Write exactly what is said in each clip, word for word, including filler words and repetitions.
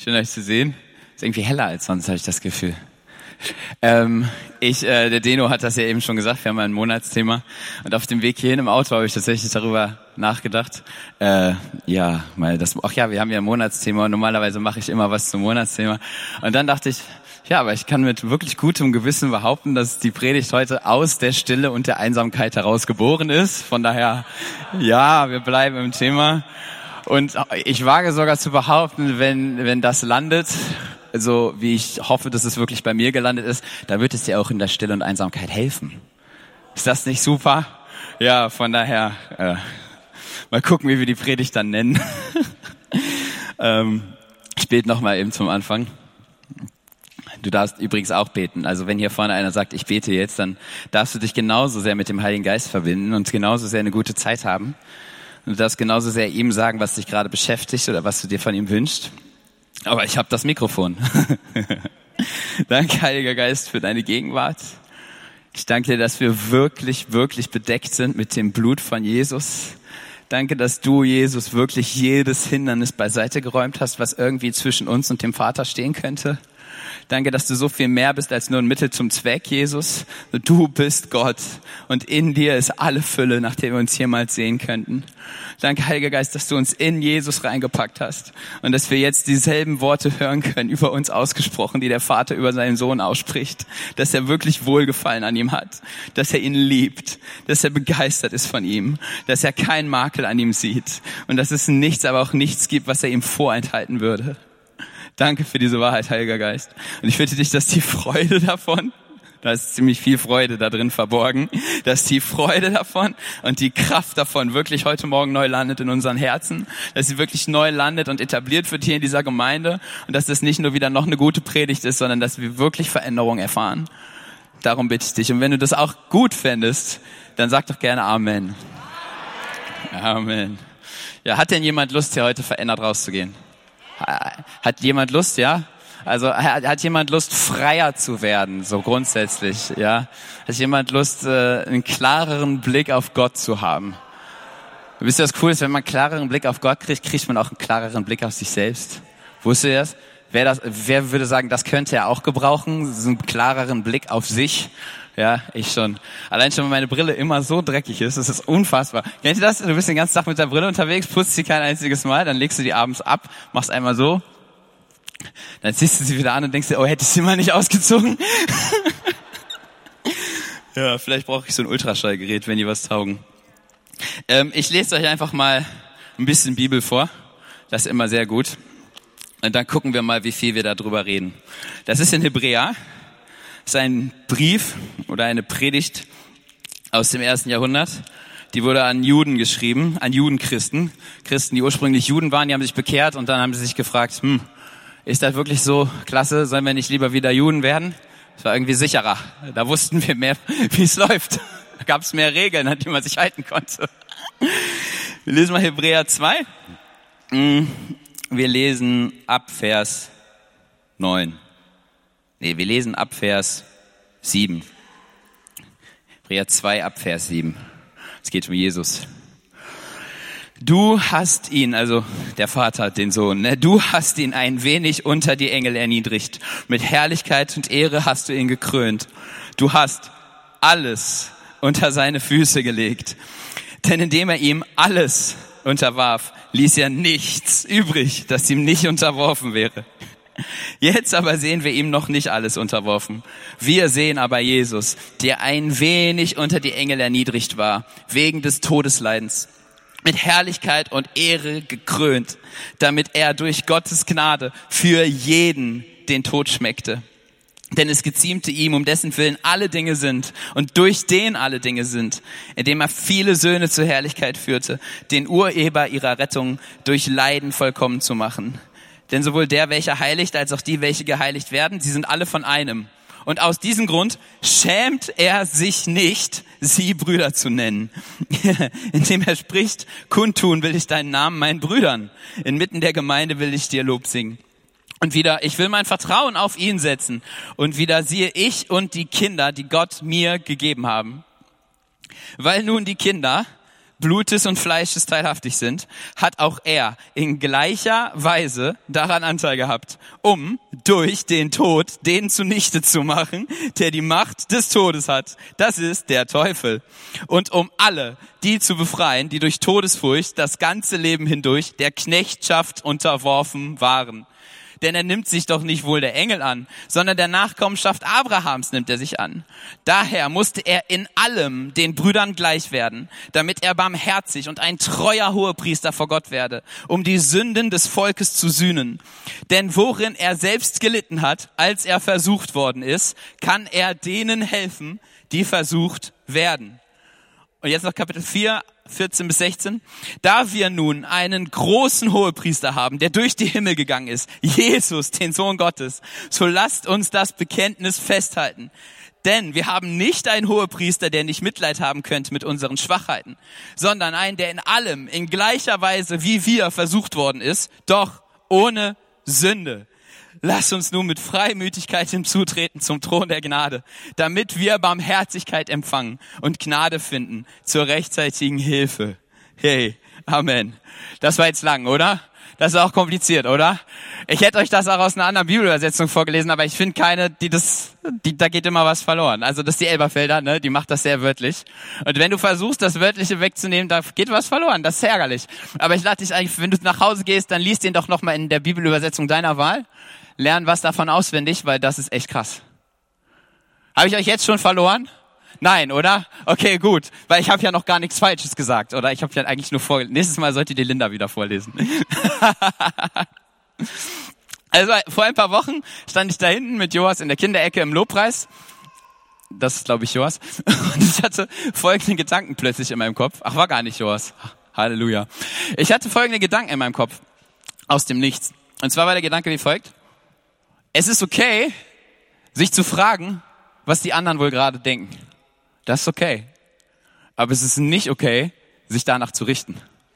Schön euch zu sehen. Ist irgendwie heller als sonst, habe ich das Gefühl. Ähm, ich, äh, der Deno hat das ja eben schon gesagt, wir haben ein Monatsthema. Und auf dem Weg hierhin im Auto habe ich tatsächlich darüber nachgedacht. Äh, ja, mal das, ach ja, wir haben ja ein Monatsthema und normalerweise mache ich immer was zum Monatsthema. Und dann dachte ich, ja, aber ich kann mit wirklich gutem Gewissen behaupten, dass die Predigt heute aus der Stille und der Einsamkeit heraus geboren ist. Von daher, ja, wir bleiben im Thema. Und ich wage sogar zu behaupten, wenn, wenn das landet, so wie ich hoffe, dass es wirklich bei mir gelandet ist, da wird es dir auch in der Stille und Einsamkeit helfen. Ist das nicht super? Ja, von daher, äh, mal gucken, wie wir die Predigt dann nennen. ähm, ich bete nochmal eben zum Anfang. Du darfst übrigens auch beten. Also wenn hier vorne einer sagt, ich bete jetzt, dann darfst du dich genauso sehr mit dem Heiligen Geist verbinden und genauso sehr eine gute Zeit haben. Und du darfst genauso sehr ihm sagen, was dich gerade beschäftigt oder was du dir von ihm wünschst. Aber ich habe das Mikrofon. Danke, Heiliger Geist, für deine Gegenwart. Ich danke dir, dass wir wirklich, wirklich bedeckt sind mit dem Blut von Jesus. Danke, dass du, Jesus, wirklich jedes Hindernis beiseite geräumt hast, was irgendwie zwischen uns und dem Vater stehen könnte. Danke, dass du so viel mehr bist als nur ein Mittel zum Zweck, Jesus. Du bist Gott und in dir ist alle Fülle, nach der wir uns jemals sehen könnten. Danke, Heiliger Geist, dass du uns in Jesus reingepackt hast und dass wir jetzt dieselben Worte hören können, über uns ausgesprochen, die der Vater über seinen Sohn ausspricht. Dass er wirklich Wohlgefallen an ihm hat, dass er ihn liebt, dass er begeistert ist von ihm, dass er keinen Makel an ihm sieht und dass es nichts, aber auch nichts gibt, was er ihm vorenthalten würde. Danke für diese Wahrheit, Heiliger Geist. Und ich bitte dich, dass die Freude davon, da ist ziemlich viel Freude da drin verborgen, dass die Freude davon und die Kraft davon wirklich heute Morgen neu landet in unseren Herzen, dass sie wirklich neu landet und etabliert wird hier in dieser Gemeinde und dass das nicht nur wieder noch eine gute Predigt ist, sondern dass wir wirklich Veränderung erfahren. Darum bitte ich dich. Und wenn du das auch gut fändest, dann sag doch gerne Amen. Amen. Ja, hat denn jemand Lust, hier heute verändert rauszugehen? Hat jemand Lust, ja? Also hat, hat jemand Lust, freier zu werden, so grundsätzlich, ja? Hat jemand Lust, äh, einen klareren Blick auf Gott zu haben? Wisst ihr, was cool ist? Wenn man einen klareren Blick auf Gott kriegt, kriegt man auch einen klareren Blick auf sich selbst. Wusstet ihr das? Wer das, wer würde sagen, das könnte er auch gebrauchen? So einen klareren Blick auf sich? Ja, ich schon. Allein schon, weil meine Brille immer so dreckig ist, das ist unfassbar. Kennt ihr das? Du bist den ganzen Tag mit der Brille unterwegs, putzt sie kein einziges Mal, dann legst du die abends ab, machst einmal so, dann ziehst du sie wieder an und denkst dir, oh, hätte ich sie mal nicht ausgezogen? Ja, vielleicht brauche ich so ein Ultraschallgerät, wenn die was taugen. Ähm, ich lese euch einfach mal ein bisschen Bibel vor. Das ist immer sehr gut. Und dann gucken wir mal, wie viel wir darüber reden. Das ist in Hebräer. Das ist ein Brief oder eine Predigt aus dem ersten Jahrhundert. Die wurde an Juden geschrieben, an Judenchristen. Christen, die ursprünglich Juden waren, die haben sich bekehrt und dann haben sie sich gefragt, hm, ist das wirklich so klasse? Sollen wir nicht lieber wieder Juden werden? Das war irgendwie sicherer. Da wussten wir mehr, wie es läuft. Da gab es mehr Regeln, an die man sich halten konnte. Wir lesen mal Hebräer zwei. Wir lesen ab Vers neun. Nee, wir lesen ab Vers sieben. Hebräer zwei ab Vers sieben. Es geht um Jesus. Du hast ihn, also der Vater, den Sohn, ne? Du hast ihn ein wenig unter die Engel erniedrigt. Mit Herrlichkeit und Ehre hast du ihn gekrönt. Du hast alles unter seine Füße gelegt. Denn indem er ihm alles unterwarf, ließ er nichts übrig, das ihm nicht unterworfen wäre. Jetzt aber sehen wir ihm noch nicht alles unterworfen. Wir sehen aber Jesus, der ein wenig unter die Engel erniedrigt war, wegen des Todesleidens, mit Herrlichkeit und Ehre gekrönt, damit er durch Gottes Gnade für jeden den Tod schmeckte. Denn es geziemte ihm, um dessen Willen alle Dinge sind und durch den alle Dinge sind, indem er viele Söhne zur Herrlichkeit führte, den Urheber ihrer Rettung durch Leiden vollkommen zu machen. Denn sowohl der, welcher heiligt, als auch die, welche geheiligt werden, sie sind alle von einem. Und aus diesem Grund schämt er sich nicht, sie Brüder zu nennen. Indem er spricht, kundtun will ich deinen Namen meinen Brüdern. Inmitten der Gemeinde will ich dir Lob singen. Und wieder, ich will mein Vertrauen auf ihn setzen. Und wieder siehe ich und die Kinder, die Gott mir gegeben haben. Weil nun die Kinder Blutes und Fleisches teilhaftig sind, hat auch er in gleicher Weise daran Anteil gehabt, um durch den Tod den zunichte zu machen, der die Macht des Todes hat. Das ist der Teufel. Und um alle, die zu befreien, die durch Todesfurcht das ganze Leben hindurch der Knechtschaft unterworfen waren. Denn er nimmt sich doch nicht wohl der Engel an, sondern der Nachkommenschaft Abrahams nimmt er sich an. Daher musste er in allem den Brüdern gleich werden, damit er barmherzig und ein treuer Hohepriester vor Gott werde, um die Sünden des Volkes zu sühnen. Denn worin er selbst gelitten hat, als er versucht worden ist, kann er denen helfen, die versucht werden. Und jetzt noch Kapitel vier, vierzehn bis sechzehn. Da wir nun einen großen Hohepriester haben, der durch die Himmel gegangen ist, Jesus, den Sohn Gottes, so lasst uns das Bekenntnis festhalten. Denn wir haben nicht einen Hohepriester, der nicht Mitleid haben könnte mit unseren Schwachheiten, sondern einen, der in allem, in gleicher Weise wie wir versucht worden ist, doch ohne Sünde. Lass uns nun mit Freimütigkeit hinzutreten zum Thron der Gnade, damit wir Barmherzigkeit empfangen und Gnade finden zur rechtzeitigen Hilfe. Hey, Amen. Das war jetzt lang, oder? Das ist auch kompliziert, oder? Ich hätte euch das auch aus einer anderen Bibelübersetzung vorgelesen, aber ich finde keine, die das, die, da geht immer was verloren. Also das ist die Elberfelder, ne? Die macht das sehr wörtlich. Und wenn du versuchst, das Wörtliche wegzunehmen, da geht was verloren. Das ist ärgerlich. Aber ich lade dich eigentlich, wenn du nach Hause gehst, dann liest den doch nochmal in der Bibelübersetzung deiner Wahl. Lern was davon auswendig, weil das ist echt krass. Habe ich euch jetzt schon verloren? Nein, oder? Okay, gut. Weil ich habe ja noch gar nichts Falsches gesagt, oder? Ich habe ja eigentlich nur vorgelesen. Nächstes Mal sollt ihr die Linda wieder vorlesen. Also vor ein paar Wochen stand ich da hinten mit Joas in der Kinderecke im Lobpreis. Das ist, glaube ich, Joas. Und ich hatte folgende Gedanken plötzlich in meinem Kopf. Ach, war gar nicht Joas. Halleluja. Ich hatte folgende Gedanken in meinem Kopf. Aus dem Nichts. Und zwar war der Gedanke wie folgt. Es ist okay, sich zu fragen, was die anderen wohl gerade denken. Das ist okay. Aber es ist nicht okay, sich danach zu richten.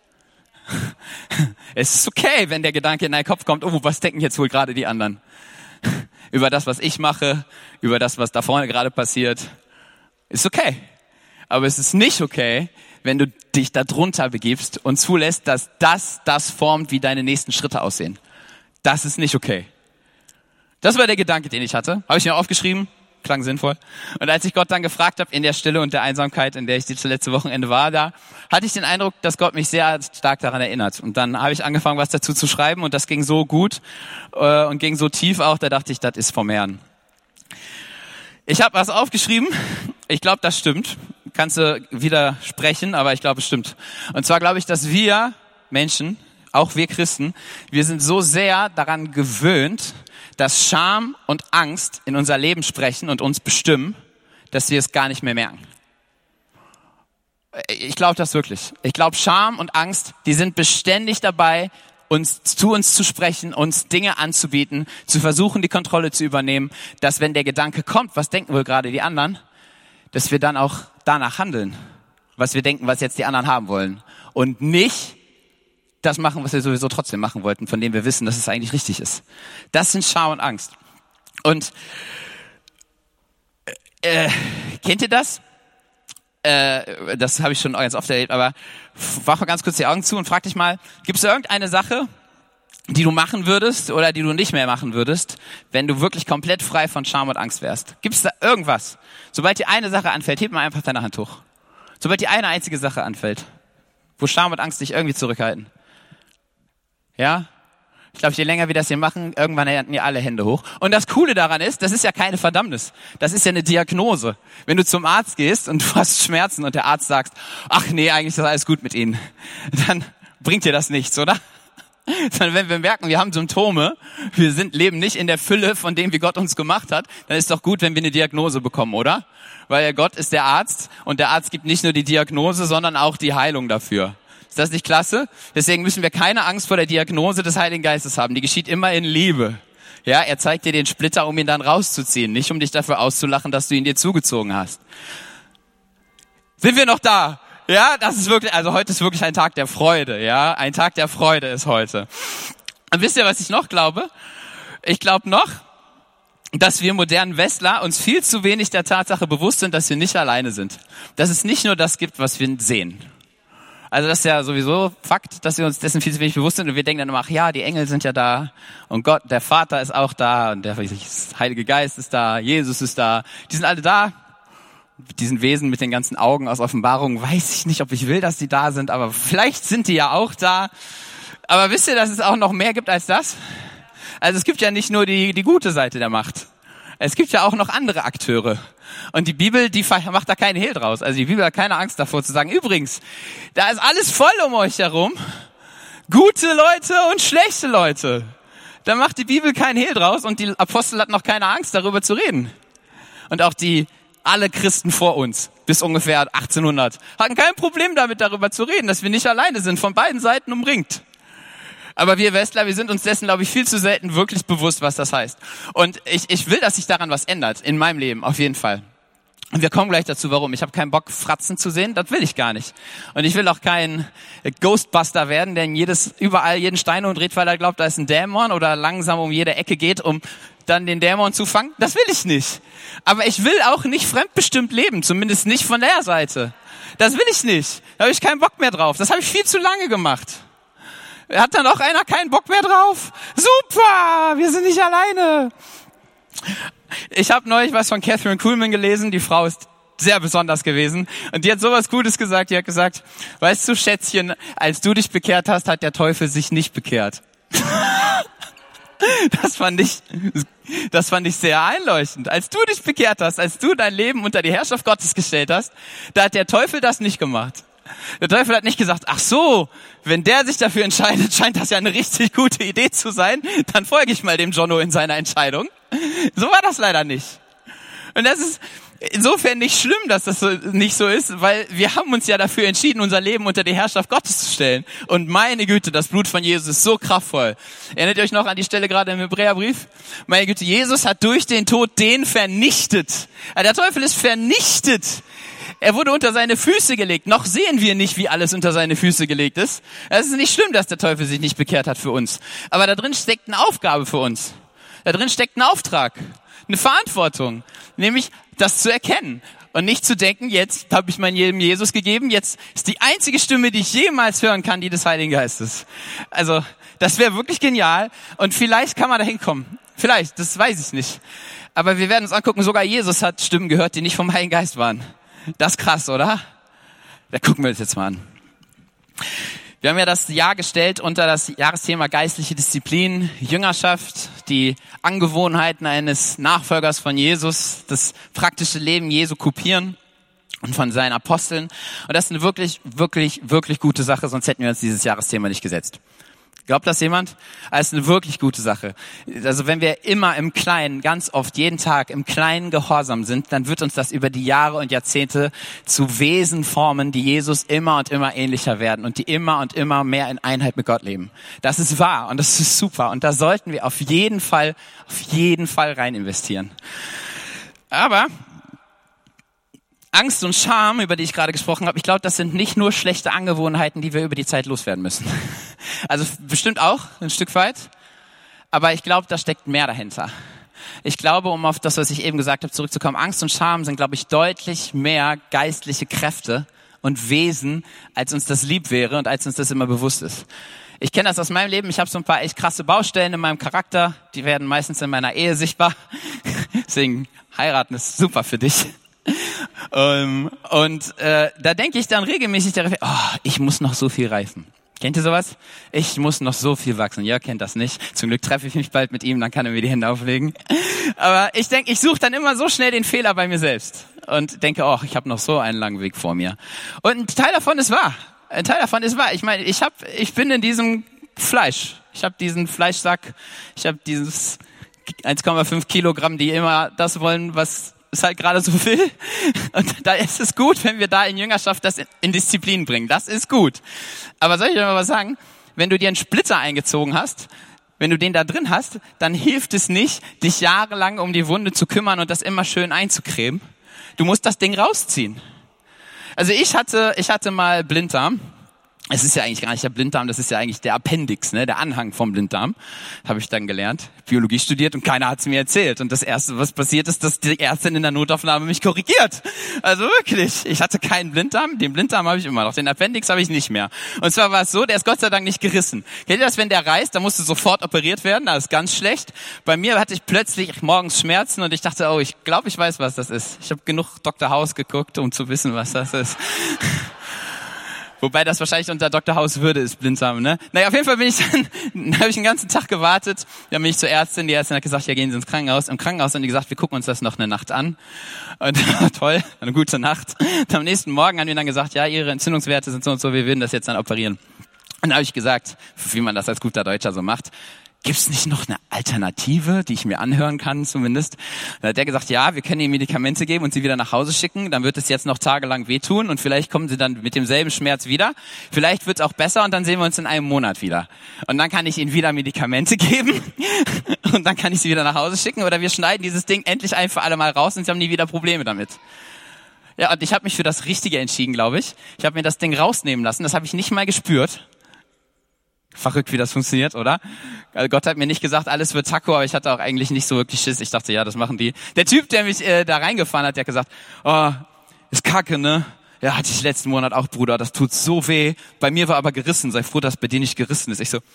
Es ist okay, wenn der Gedanke in deinen Kopf kommt, oh, was denken jetzt wohl gerade die anderen? Über das, was ich mache, über das, was da vorne gerade passiert. Ist okay. Aber es ist nicht okay, wenn du dich da drunter begibst und zulässt, dass das das formt, wie deine nächsten Schritte aussehen. Das ist nicht okay. Das war der Gedanke, den ich hatte. Habe ich mir aufgeschrieben. Klang sinnvoll. Und als ich Gott dann gefragt habe, in der Stille und der Einsamkeit, in der ich das letzte Wochenende war, da hatte ich den Eindruck, dass Gott mich sehr stark daran erinnert. Und dann habe ich angefangen, was dazu zu schreiben und das ging so gut äh, und ging so tief auch, da dachte ich, das ist vom Herrn. Ich habe was aufgeschrieben. Ich glaube, das stimmt. Kannst du widersprechen, aber ich glaube, es stimmt. Und zwar glaube ich, dass wir Menschen, auch wir Christen, wir sind so sehr daran gewöhnt, dass Scham und Angst in unser Leben sprechen und uns bestimmen, dass wir es gar nicht mehr merken. Ich glaube das wirklich. Ich glaube, Scham und Angst, die sind beständig dabei, uns zu uns zu sprechen, uns Dinge anzubieten, zu versuchen, die Kontrolle zu übernehmen, dass wenn der Gedanke kommt, was denken wohl gerade die anderen, dass wir dann auch danach handeln, was wir denken, was jetzt die anderen haben wollen. Und nicht das machen, was wir sowieso trotzdem machen wollten, von dem wir wissen, dass es eigentlich richtig ist. Das sind Scham und Angst. Und äh, kennt ihr das? Äh, das habe ich schon ganz oft erlebt, aber mach mal ganz kurz die Augen zu und frag dich mal, gibt es irgendeine Sache, die du machen würdest oder die du nicht mehr machen würdest, wenn du wirklich komplett frei von Scham und Angst wärst? Gibt es da irgendwas? Sobald dir eine Sache anfällt, heb mal einfach deine Hand hoch. Sobald dir eine einzige Sache anfällt, wo Scham und Angst dich irgendwie zurückhalten. Ja? Ich glaube, je länger wir das hier machen, irgendwann halten wir alle Hände hoch. Und das Coole daran ist, das ist ja keine Verdammnis. Das ist ja eine Diagnose. Wenn du zum Arzt gehst und du hast Schmerzen und der Arzt sagt, ach nee, eigentlich ist alles gut mit Ihnen, dann bringt dir das nichts, oder? Sondern wenn wir merken, wir haben Symptome, wir sind, leben nicht in der Fülle von dem, wie Gott uns gemacht hat, dann ist doch gut, wenn wir eine Diagnose bekommen, oder? Weil Gott ist der Arzt und der Arzt gibt nicht nur die Diagnose, sondern auch die Heilung dafür. Ist das nicht klasse? Deswegen müssen wir keine Angst vor der Diagnose des Heiligen Geistes haben. Die geschieht immer in Liebe. Ja, er zeigt dir den Splitter, um ihn dann rauszuziehen, nicht um dich dafür auszulachen, dass du ihn dir zugezogen hast. Sind wir noch da? Ja, das ist wirklich, also heute ist wirklich ein Tag der Freude, ja, ein Tag der Freude ist heute. Und wisst ihr, was ich noch glaube? Ich glaube noch, dass wir modernen Westler uns viel zu wenig der Tatsache bewusst sind, dass wir nicht alleine sind. Dass es nicht nur das gibt, was wir sehen. Also das ist ja sowieso Fakt, dass wir uns dessen viel zu wenig bewusst sind und wir denken dann immer, ach ja, die Engel sind ja da und Gott, der Vater ist auch da und der Heilige Geist ist da, Jesus ist da, die sind alle da. Diesen Wesen mit den ganzen Augen aus Offenbarung, weiß ich nicht, ob ich will, dass die da sind, aber vielleicht sind die ja auch da. Aber wisst ihr, dass es auch noch mehr gibt als das? Also es gibt ja nicht nur die, die gute Seite der Macht. Es gibt ja auch noch andere Akteure. Und die Bibel, die macht da keinen Hehl draus. Also die Bibel hat keine Angst davor zu sagen, übrigens, da ist alles voll um euch herum. Gute Leute und schlechte Leute. Da macht die Bibel keinen Hehl draus und die Apostel hatten noch keine Angst, darüber zu reden. Und auch die alle Christen vor uns, bis ungefähr achtzehnhundert, hatten kein Problem damit, darüber zu reden, dass wir nicht alleine sind, von beiden Seiten umringt. Aber wir Westler, wir sind uns dessen, glaube ich, viel zu selten wirklich bewusst, was das heißt. Und ich, ich will, dass sich daran was ändert, in meinem Leben, auf jeden Fall. Und wir kommen gleich dazu, warum. Ich habe keinen Bock, Fratzen zu sehen, das will ich gar nicht. Und ich will auch kein Ghostbuster werden, der in jedes, überall jeden Stein umdreht, weil er glaubt, da ist ein Dämon oder langsam um jede Ecke geht, um dann den Dämon zu fangen. Das will ich nicht. Aber ich will auch nicht fremdbestimmt leben, zumindest nicht von der Seite. Das will ich nicht. Da habe ich keinen Bock mehr drauf. Das habe ich viel zu lange gemacht. Hat da noch einer keinen Bock mehr drauf? Super, wir sind nicht alleine. Ich habe neulich was von Catherine Kuhlman gelesen. Die Frau ist sehr besonders gewesen. Und die hat sowas Gutes gesagt. Die hat gesagt, weißt du, Schätzchen, als du dich bekehrt hast, hat der Teufel sich nicht bekehrt. Das fand ich, das fand ich sehr einleuchtend. Als du dich bekehrt hast, als du dein Leben unter die Herrschaft Gottes gestellt hast, da hat der Teufel das nicht gemacht. Der Teufel hat nicht gesagt, ach so, wenn der sich dafür entscheidet, scheint das ja eine richtig gute Idee zu sein, dann folge ich mal dem Jono in seiner Entscheidung. So war das leider nicht. Und das ist insofern nicht schlimm, dass das so nicht so ist, weil wir haben uns ja dafür entschieden, unser Leben unter die Herrschaft Gottes zu stellen. Und meine Güte, das Blut von Jesus ist so kraftvoll. Erinnert ihr euch noch an die Stelle gerade im Hebräerbrief? Meine Güte, Jesus hat durch den Tod den vernichtet. Der Teufel ist vernichtet. Er wurde unter seine Füße gelegt. Noch sehen wir nicht, wie alles unter seine Füße gelegt ist. Es ist nicht schlimm, dass der Teufel sich nicht bekehrt hat für uns. Aber da drin steckt eine Aufgabe für uns. Da drin steckt ein Auftrag, eine Verantwortung, nämlich das zu erkennen und nicht zu denken, jetzt habe ich mein Leben Jesus gegeben, jetzt ist die einzige Stimme, die ich jemals hören kann, die des Heiligen Geistes. Also das wäre wirklich genial und vielleicht kann man da hinkommen. Vielleicht, das weiß ich nicht. Aber wir werden uns angucken, sogar Jesus hat Stimmen gehört, die nicht vom Heiligen Geist waren. Das ist krass, oder? Da gucken wir uns jetzt mal an. Wir haben ja das Jahr gestellt unter das Jahresthema geistliche Disziplin, Jüngerschaft, die Angewohnheiten eines Nachfolgers von Jesus, das praktische Leben Jesu kopieren und von seinen Aposteln. Und das ist eine wirklich, wirklich, wirklich gute Sache, sonst hätten wir uns dieses Jahresthema nicht gesetzt. Glaubt das jemand? Das ist eine wirklich gute Sache. Also wenn wir immer im Kleinen, ganz oft, jeden Tag im Kleinen gehorsam sind, dann wird uns das über die Jahre und Jahrzehnte zu Wesen formen, die Jesus immer und immer ähnlicher werden und die immer und immer mehr in Einheit mit Gott leben. Das ist wahr und das ist super und da sollten wir auf jeden Fall, auf jeden Fall rein investieren. Aber Angst und Scham, über die ich gerade gesprochen habe, ich glaube, das sind nicht nur schlechte Angewohnheiten, die wir über die Zeit loswerden müssen. Also bestimmt auch ein Stück weit, aber ich glaube, da steckt mehr dahinter. Ich glaube, um auf das, was ich eben gesagt habe, zurückzukommen, Angst und Scham sind, glaube ich, deutlich mehr geistliche Kräfte und Wesen, als uns das lieb wäre und als uns das immer bewusst ist. Ich kenne das aus meinem Leben, ich habe so ein paar echt krasse Baustellen in meinem Charakter, die werden meistens in meiner Ehe sichtbar. Deswegen, heiraten ist super für dich. Um, und äh, da denke ich dann regelmäßig darauf, oh, ich muss noch so viel reifen. Kennt ihr sowas? Ich muss noch so viel wachsen. Jörg kennt das nicht. Zum Glück treffe ich mich bald mit ihm, dann kann er mir die Hände auflegen. Aber ich denke, ich suche dann immer so schnell den Fehler bei mir selbst und denke, oh, ich habe noch so einen langen Weg vor mir. Und ein Teil davon ist wahr. Ein Teil davon ist wahr. Ich meine, ich hab, ich bin in diesem Fleisch. Ich habe diesen Fleischsack. Ich habe dieses eins Komma fünf Kilogramm, die immer das wollen, was es halt gerade so will. Und da ist es gut, wenn wir da in Jüngerschaft das in Disziplin bringen. Das ist gut. Aber soll ich dir mal was sagen? Wenn du dir einen Splitter eingezogen hast, wenn du den da drin hast, dann hilft es nicht, dich jahrelang um die Wunde zu kümmern und das immer schön einzucremen. Du musst das Ding rausziehen. Also ich hatte, ich hatte mal Blinddarm Es ist ja eigentlich gar nicht der Blinddarm, das ist ja eigentlich der Appendix, ne, der Anhang vom Blinddarm. Habe ich dann gelernt, Biologie studiert und keiner hat es mir erzählt. Und das Erste, was passiert ist, dass die Ärztin in der Notaufnahme mich korrigiert. Also wirklich, ich hatte keinen Blinddarm, den Blinddarm habe ich immer noch, den Appendix habe ich nicht mehr. Und zwar war es so, der ist Gott sei Dank nicht gerissen. Kennt ihr das, wenn der reißt, dann musst du sofort operiert werden, das ist ganz schlecht. Bei mir hatte ich plötzlich morgens Schmerzen und ich dachte, oh, ich glaube, ich weiß, was das ist. Ich habe genug Doktor House geguckt, um zu wissen, was das ist. Wobei das wahrscheinlich unter Doktor House Würde ist, Blinddarm, ne? Naja, auf jeden Fall bin ich dann, habe ich den ganzen Tag gewartet. Dann bin ich zur Ärztin. Die Ärztin hat gesagt, ja, gehen Sie ins Krankenhaus. Im Krankenhaus haben die gesagt, wir gucken uns das noch eine Nacht an. Und toll, eine gute Nacht. Und am nächsten Morgen haben die dann gesagt, ja, Ihre Entzündungswerte sind so und so, wir würden das jetzt dann operieren. Und dann habe ich gesagt, wie man das als guter Deutscher so macht, gibt's nicht noch eine Alternative, die ich mir anhören kann zumindest? Dann hat der gesagt, ja, wir können Ihnen Medikamente geben und Sie wieder nach Hause schicken. Dann wird es jetzt noch tagelang wehtun und vielleicht kommen Sie dann mit demselben Schmerz wieder. Vielleicht wird's auch besser und dann sehen wir uns in einem Monat wieder. Und dann kann ich Ihnen wieder Medikamente geben und dann kann ich Sie wieder nach Hause schicken oder wir schneiden dieses Ding endlich ein für alle Mal raus und Sie haben nie wieder Probleme damit. Ja, und ich habe mich für das Richtige entschieden, glaube ich. Ich habe mir das Ding rausnehmen lassen, das habe ich nicht mal gespürt. Verrückt, wie das funktioniert, oder? Also Gott hat mir nicht gesagt, alles wird Taco, aber ich hatte auch eigentlich nicht so wirklich Schiss. Ich dachte, ja, das machen die. Der Typ, der mich äh, da reingefahren hat, der hat gesagt, oh, ist kacke, ne? Ja, hatte ich letzten Monat auch, Bruder, das tut so weh. Bei mir war aber gerissen, sei froh, dass bei dir nicht gerissen ist. Ich so.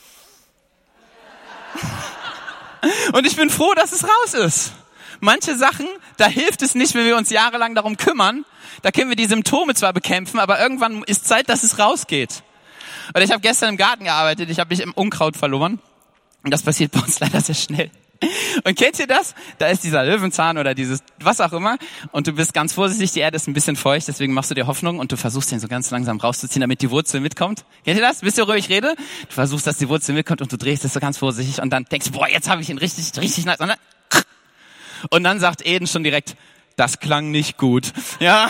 Und ich bin froh, dass es raus ist. Manche Sachen, da hilft es nicht, wenn wir uns jahrelang darum kümmern. Da können wir die Symptome zwar bekämpfen, aber irgendwann ist Zeit, dass es rausgeht. Und ich habe gestern im Garten gearbeitet, ich habe mich im Unkraut verloren. Und das passiert bei uns leider sehr schnell. Und kennt ihr das? Da ist dieser Löwenzahn oder dieses was auch immer und du bist ganz vorsichtig, die Erde ist ein bisschen feucht, deswegen machst du dir Hoffnung und du versuchst den so ganz langsam rauszuziehen, damit die Wurzel mitkommt. Kennt ihr das? Wisst ihr, worüber ich rede? Du versuchst, dass die Wurzel mitkommt und du drehst es so ganz vorsichtig und dann denkst du, boah, jetzt habe ich ihn richtig, richtig nice. Und dann, und dann sagt Eden schon direkt, das klang nicht gut. Ja.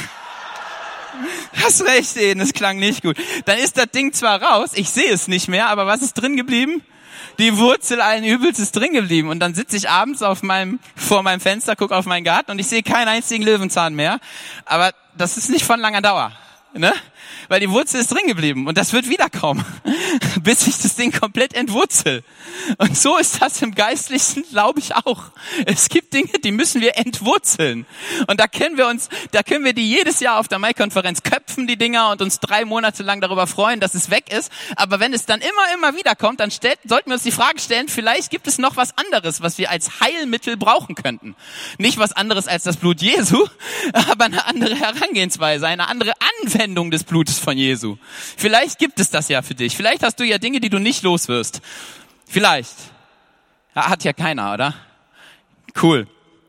Hast recht, Eden, es klang nicht gut. Dann ist das Ding zwar raus, ich sehe es nicht mehr, aber was ist drin geblieben? Die Wurzel allen Übels ist drin geblieben. Und dann sitze ich abends auf meinem, vor meinem Fenster, gucke auf meinen Garten und ich sehe keinen einzigen Löwenzahn mehr. Aber das ist nicht von langer Dauer, ne? Weil die Wurzel ist drin geblieben und das wird wiederkommen, bis ich das Ding komplett entwurzel. Und so ist das im Geistlichen, glaube ich, auch. Es gibt Dinge, die müssen wir entwurzeln. Und da können wir uns, da können wir die jedes Jahr auf der Mai-Konferenz köpfen, die Dinger, und uns drei Monate lang darüber freuen, dass es weg ist. Aber wenn es dann immer, immer wieder kommt, dann stellt, sollten wir uns die Frage stellen, vielleicht gibt es noch was anderes, was wir als Heilmittel brauchen könnten. Nicht was anderes als das Blut Jesu, aber eine andere Herangehensweise, eine andere Anwendung des Blutes von Jesu. Vielleicht gibt es das ja für dich. Vielleicht hast du ja Dinge, die du nicht los wirst. Vielleicht. Ja, hat ja keiner, oder? Cool.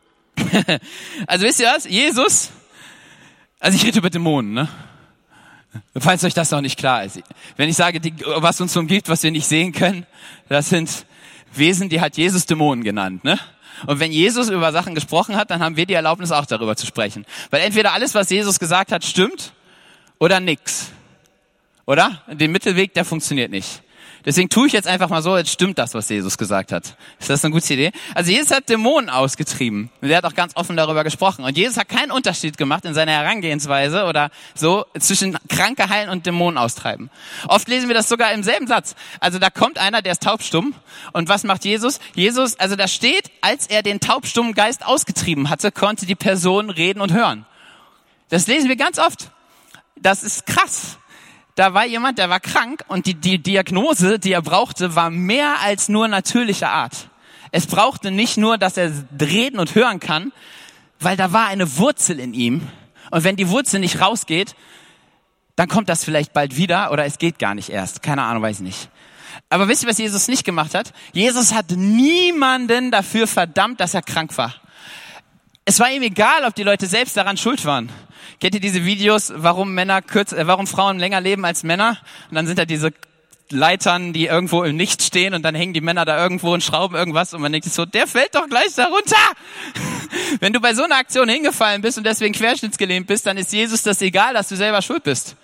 Also wisst ihr was? Jesus, also ich rede über Dämonen, ne? Falls euch das noch nicht klar ist. Wenn ich sage, die, was uns umgibt, was wir nicht sehen können, das sind Wesen, die hat Jesus Dämonen genannt, ne? Und wenn Jesus über Sachen gesprochen hat, dann haben wir die Erlaubnis auch darüber zu sprechen. Weil entweder alles, was Jesus gesagt hat, stimmt oder nix. Oder? Den Mittelweg, der funktioniert nicht. Deswegen tue ich jetzt einfach mal so, jetzt stimmt das, was Jesus gesagt hat. Ist das eine gute Idee? Also Jesus hat Dämonen ausgetrieben. Und er hat auch ganz offen darüber gesprochen. Und Jesus hat keinen Unterschied gemacht in seiner Herangehensweise oder so zwischen Kranke heilen und Dämonen austreiben. Oft lesen wir das sogar im selben Satz. Also da kommt einer, der ist taubstumm. Und was macht Jesus? Jesus, also da steht, als er den taubstummen Geist ausgetrieben hatte, konnte die Person reden und hören. Das lesen wir ganz oft. Das ist krass. Da war jemand, der war krank und die, die Diagnose, die er brauchte, war mehr als nur natürlicher Art. Es brauchte nicht nur, dass er reden und hören kann, weil da war eine Wurzel in ihm. Und wenn die Wurzel nicht rausgeht, dann kommt das vielleicht bald wieder oder es geht gar nicht erst. Keine Ahnung, weiß ich nicht. Aber wisst ihr, was Jesus nicht gemacht hat? Jesus hat niemanden dafür verdammt, dass er krank war. Es war ihm egal, ob die Leute selbst daran schuld waren. Kennt ihr diese Videos, warum Männer kürz, äh, warum Frauen länger leben als Männer? Und dann sind da diese Leitern, die irgendwo im Nichts stehen und dann hängen die Männer da irgendwo und schrauben irgendwas und man denkt sich so, der fällt doch gleich da runter. Wenn du bei so einer Aktion hingefallen bist und deswegen querschnittsgelähmt bist, dann ist Jesus das egal, dass du selber schuld bist.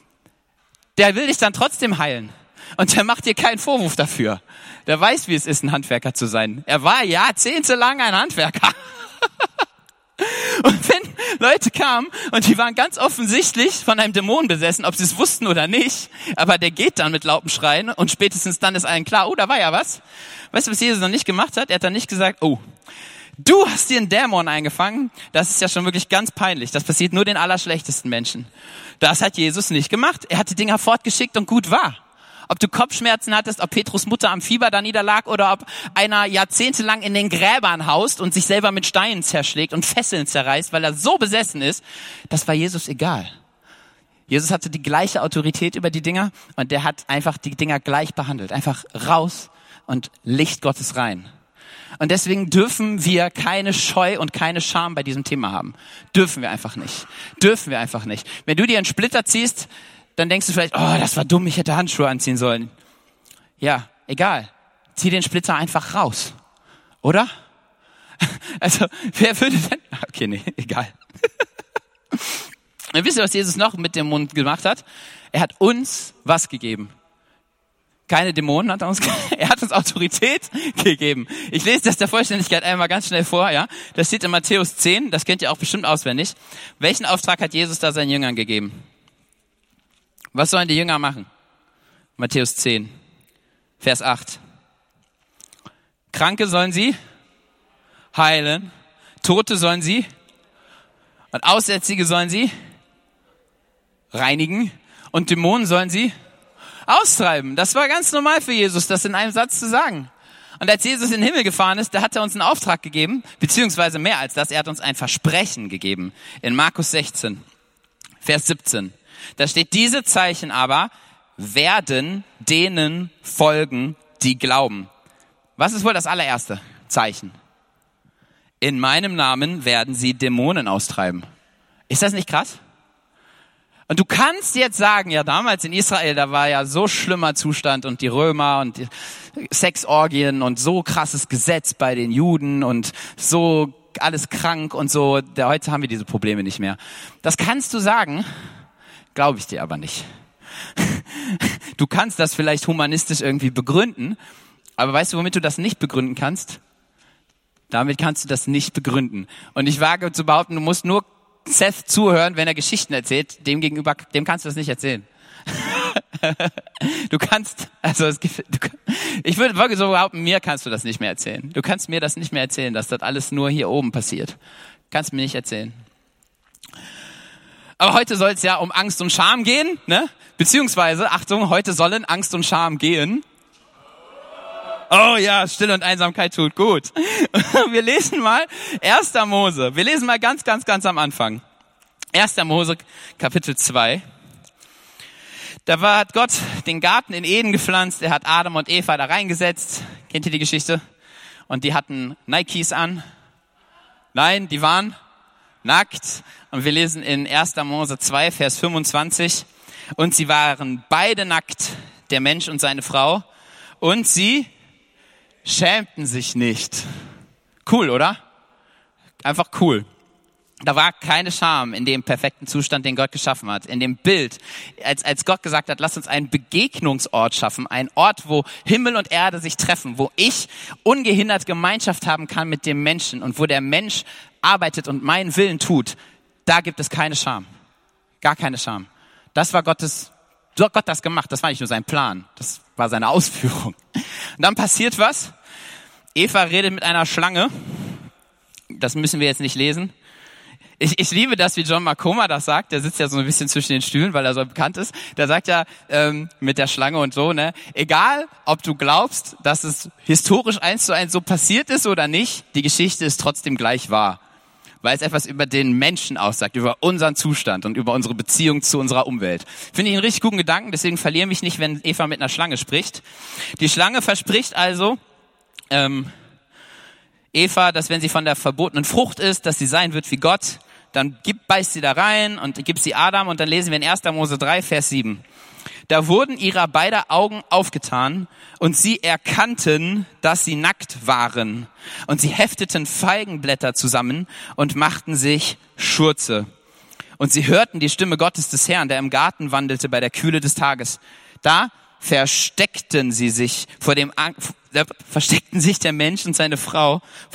Der will dich dann trotzdem heilen. Und der macht dir keinen Vorwurf dafür. Der weiß, wie es ist, ein Handwerker zu sein. Er war jahrzehntelang ein Handwerker. Und wenn, Leute kamen und die waren ganz offensichtlich von einem Dämon besessen, ob sie es wussten oder nicht. Aber der geht dann mit lauten Schreien und spätestens dann ist allen klar, oh, da war ja was. Weißt du, was Jesus noch nicht gemacht hat? Er hat dann nicht gesagt, oh, du hast dir einen Dämon eingefangen. Das ist ja schon wirklich ganz peinlich. Das passiert nur den allerschlechtesten Menschen. Das hat Jesus nicht gemacht. Er hat die Dinger fortgeschickt und gut war. Ob du Kopfschmerzen hattest, ob Petrus Mutter am Fieber da niederlag oder ob einer jahrzehntelang in den Gräbern haust und sich selber mit Steinen zerschlägt und Fesseln zerreißt, weil er so besessen ist, das war Jesus egal. Jesus hatte die gleiche Autorität über die Dinger und der hat einfach die Dinger gleich behandelt. Einfach raus und Licht Gottes rein. Und deswegen dürfen wir keine Scheu und keine Scham bei diesem Thema haben. Dürfen wir einfach nicht. Dürfen wir einfach nicht. Wenn du dir einen Splitter ziehst, dann denkst du vielleicht, oh, das war dumm, ich hätte Handschuhe anziehen sollen. Ja, egal. Zieh den Splitter einfach raus. Oder? Also, wer würde denn... Okay, nee, egal. Und wisst ihr, was Jesus noch mit dem Mund gemacht hat? Er hat uns was gegeben? Keine Dämonen hat er uns gegeben. Er hat uns Autorität gegeben. Ich lese das der Vollständigkeit einmal ganz schnell vor, ja. Das steht in Matthäus zehn, das kennt ihr auch bestimmt auswendig. Welchen Auftrag hat Jesus da seinen Jüngern gegeben? Was sollen die Jünger machen? Matthäus zehn, Vers acht. Kranke sollen sie heilen, Tote sollen sie und Aussätzige sollen sie reinigen und Dämonen sollen sie austreiben. Das war ganz normal für Jesus, das in einem Satz zu sagen. Und als Jesus in den Himmel gefahren ist, da hat er uns einen Auftrag gegeben, beziehungsweise mehr als das, er hat uns ein Versprechen gegeben. In Markus sechzehn, Vers siebzehn. Da steht, diese Zeichen aber werden denen folgen, die glauben. Was ist wohl das allererste Zeichen? In meinem Namen werden sie Dämonen austreiben. Ist das nicht krass? Und du kannst jetzt sagen, ja damals in Israel, da war ja so schlimmer Zustand und die Römer und die Sexorgien und so krasses Gesetz bei den Juden und so alles krank und so. Da, heute haben wir diese Probleme nicht mehr. Das kannst du sagen, glaube ich dir aber nicht. Du kannst das vielleicht humanistisch irgendwie begründen, aber weißt du, womit du das nicht begründen kannst? Damit kannst du das nicht begründen. Und ich wage zu behaupten, du musst nur Seth zuhören, wenn er Geschichten erzählt. Dem gegenüber, dem kannst du das nicht erzählen. Du kannst, also es gibt, du, ich würde wirklich so behaupten, mir kannst du das nicht mehr erzählen. Du kannst mir das nicht mehr erzählen, dass das alles nur hier oben passiert. Kannst mir nicht erzählen. Aber heute soll es ja um Angst und Scham gehen, ne? Beziehungsweise, Achtung, heute sollen Angst und Scham gehen. Oh ja, Stille und Einsamkeit tut gut. Wir lesen mal erster Mose. Wir lesen mal ganz, ganz, ganz am Anfang. erster Mose, Kapitel zwei. Da war, hat Gott den Garten in Eden gepflanzt. Er hat Adam und Eva da reingesetzt. Kennt ihr die Geschichte? Und die hatten Nikes an. Nein, die waren nackt. Und wir lesen in erster Mose zwei, Vers fünfundzwanzig. Und sie waren beide nackt, der Mensch und seine Frau. Und sie schämten sich nicht. Cool, oder? Einfach cool. Da war keine Scham in dem perfekten Zustand, den Gott geschaffen hat. In dem Bild, als, als Gott gesagt hat, lass uns einen Begegnungsort schaffen. Ein Ort, wo Himmel und Erde sich treffen. Wo ich ungehindert Gemeinschaft haben kann mit dem Menschen. Und wo der Mensch arbeitet und meinen Willen tut. Da gibt es keine Scham. Gar keine Scham. Das war Gottes, so hat Gott das gemacht. Das war nicht nur sein Plan. Das war seine Ausführung. Und dann passiert was. Eva redet mit einer Schlange. Das müssen wir jetzt nicht lesen. Ich, ich liebe das, wie John Makoma das sagt. Der sitzt ja so ein bisschen zwischen den Stühlen, weil er so bekannt ist. Der sagt ja ähm, mit der Schlange und so, ne, egal, ob du glaubst, dass es historisch eins zu eins so passiert ist oder nicht, die Geschichte ist trotzdem gleich wahr. Weil es etwas über den Menschen aussagt, über unseren Zustand und über unsere Beziehung zu unserer Umwelt. Finde ich einen richtig guten Gedanken, deswegen verliere mich nicht, wenn Eva mit einer Schlange spricht. Die Schlange verspricht also ähm, Eva, dass wenn sie von der verbotenen Frucht isst, dass sie sein wird wie Gott. Dann gibt, beißt sie da rein und gibt sie Adam und dann lesen wir in erster Mose drei, Vers sieben. Da wurden ihrer beider Augen aufgetan und sie erkannten, dass sie nackt waren. Und sie hefteten Feigenblätter zusammen und machten sich Schurze. Und sie hörten die Stimme Gottes des Herrn, der im Garten wandelte bei der Kühle des Tages. Da versteckten sie sich vor dem, da versteckten sich der Mensch und seine Frau vor dem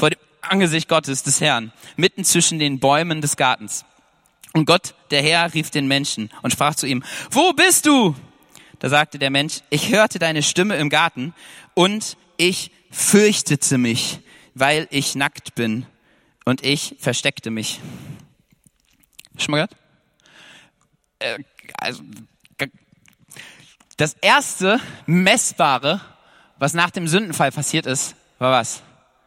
Angesicht Gottes, des Herrn, mitten zwischen den Bäumen des Gartens. Und Gott, der Herr, rief den Menschen und sprach zu ihm, wo bist du? Da sagte der Mensch, ich hörte deine Stimme im Garten und ich fürchtete mich, weil ich nackt bin und ich versteckte mich. Schon mal gehört? Äh, also, das erste Messbare, was nach dem Sündenfall passiert ist, war was?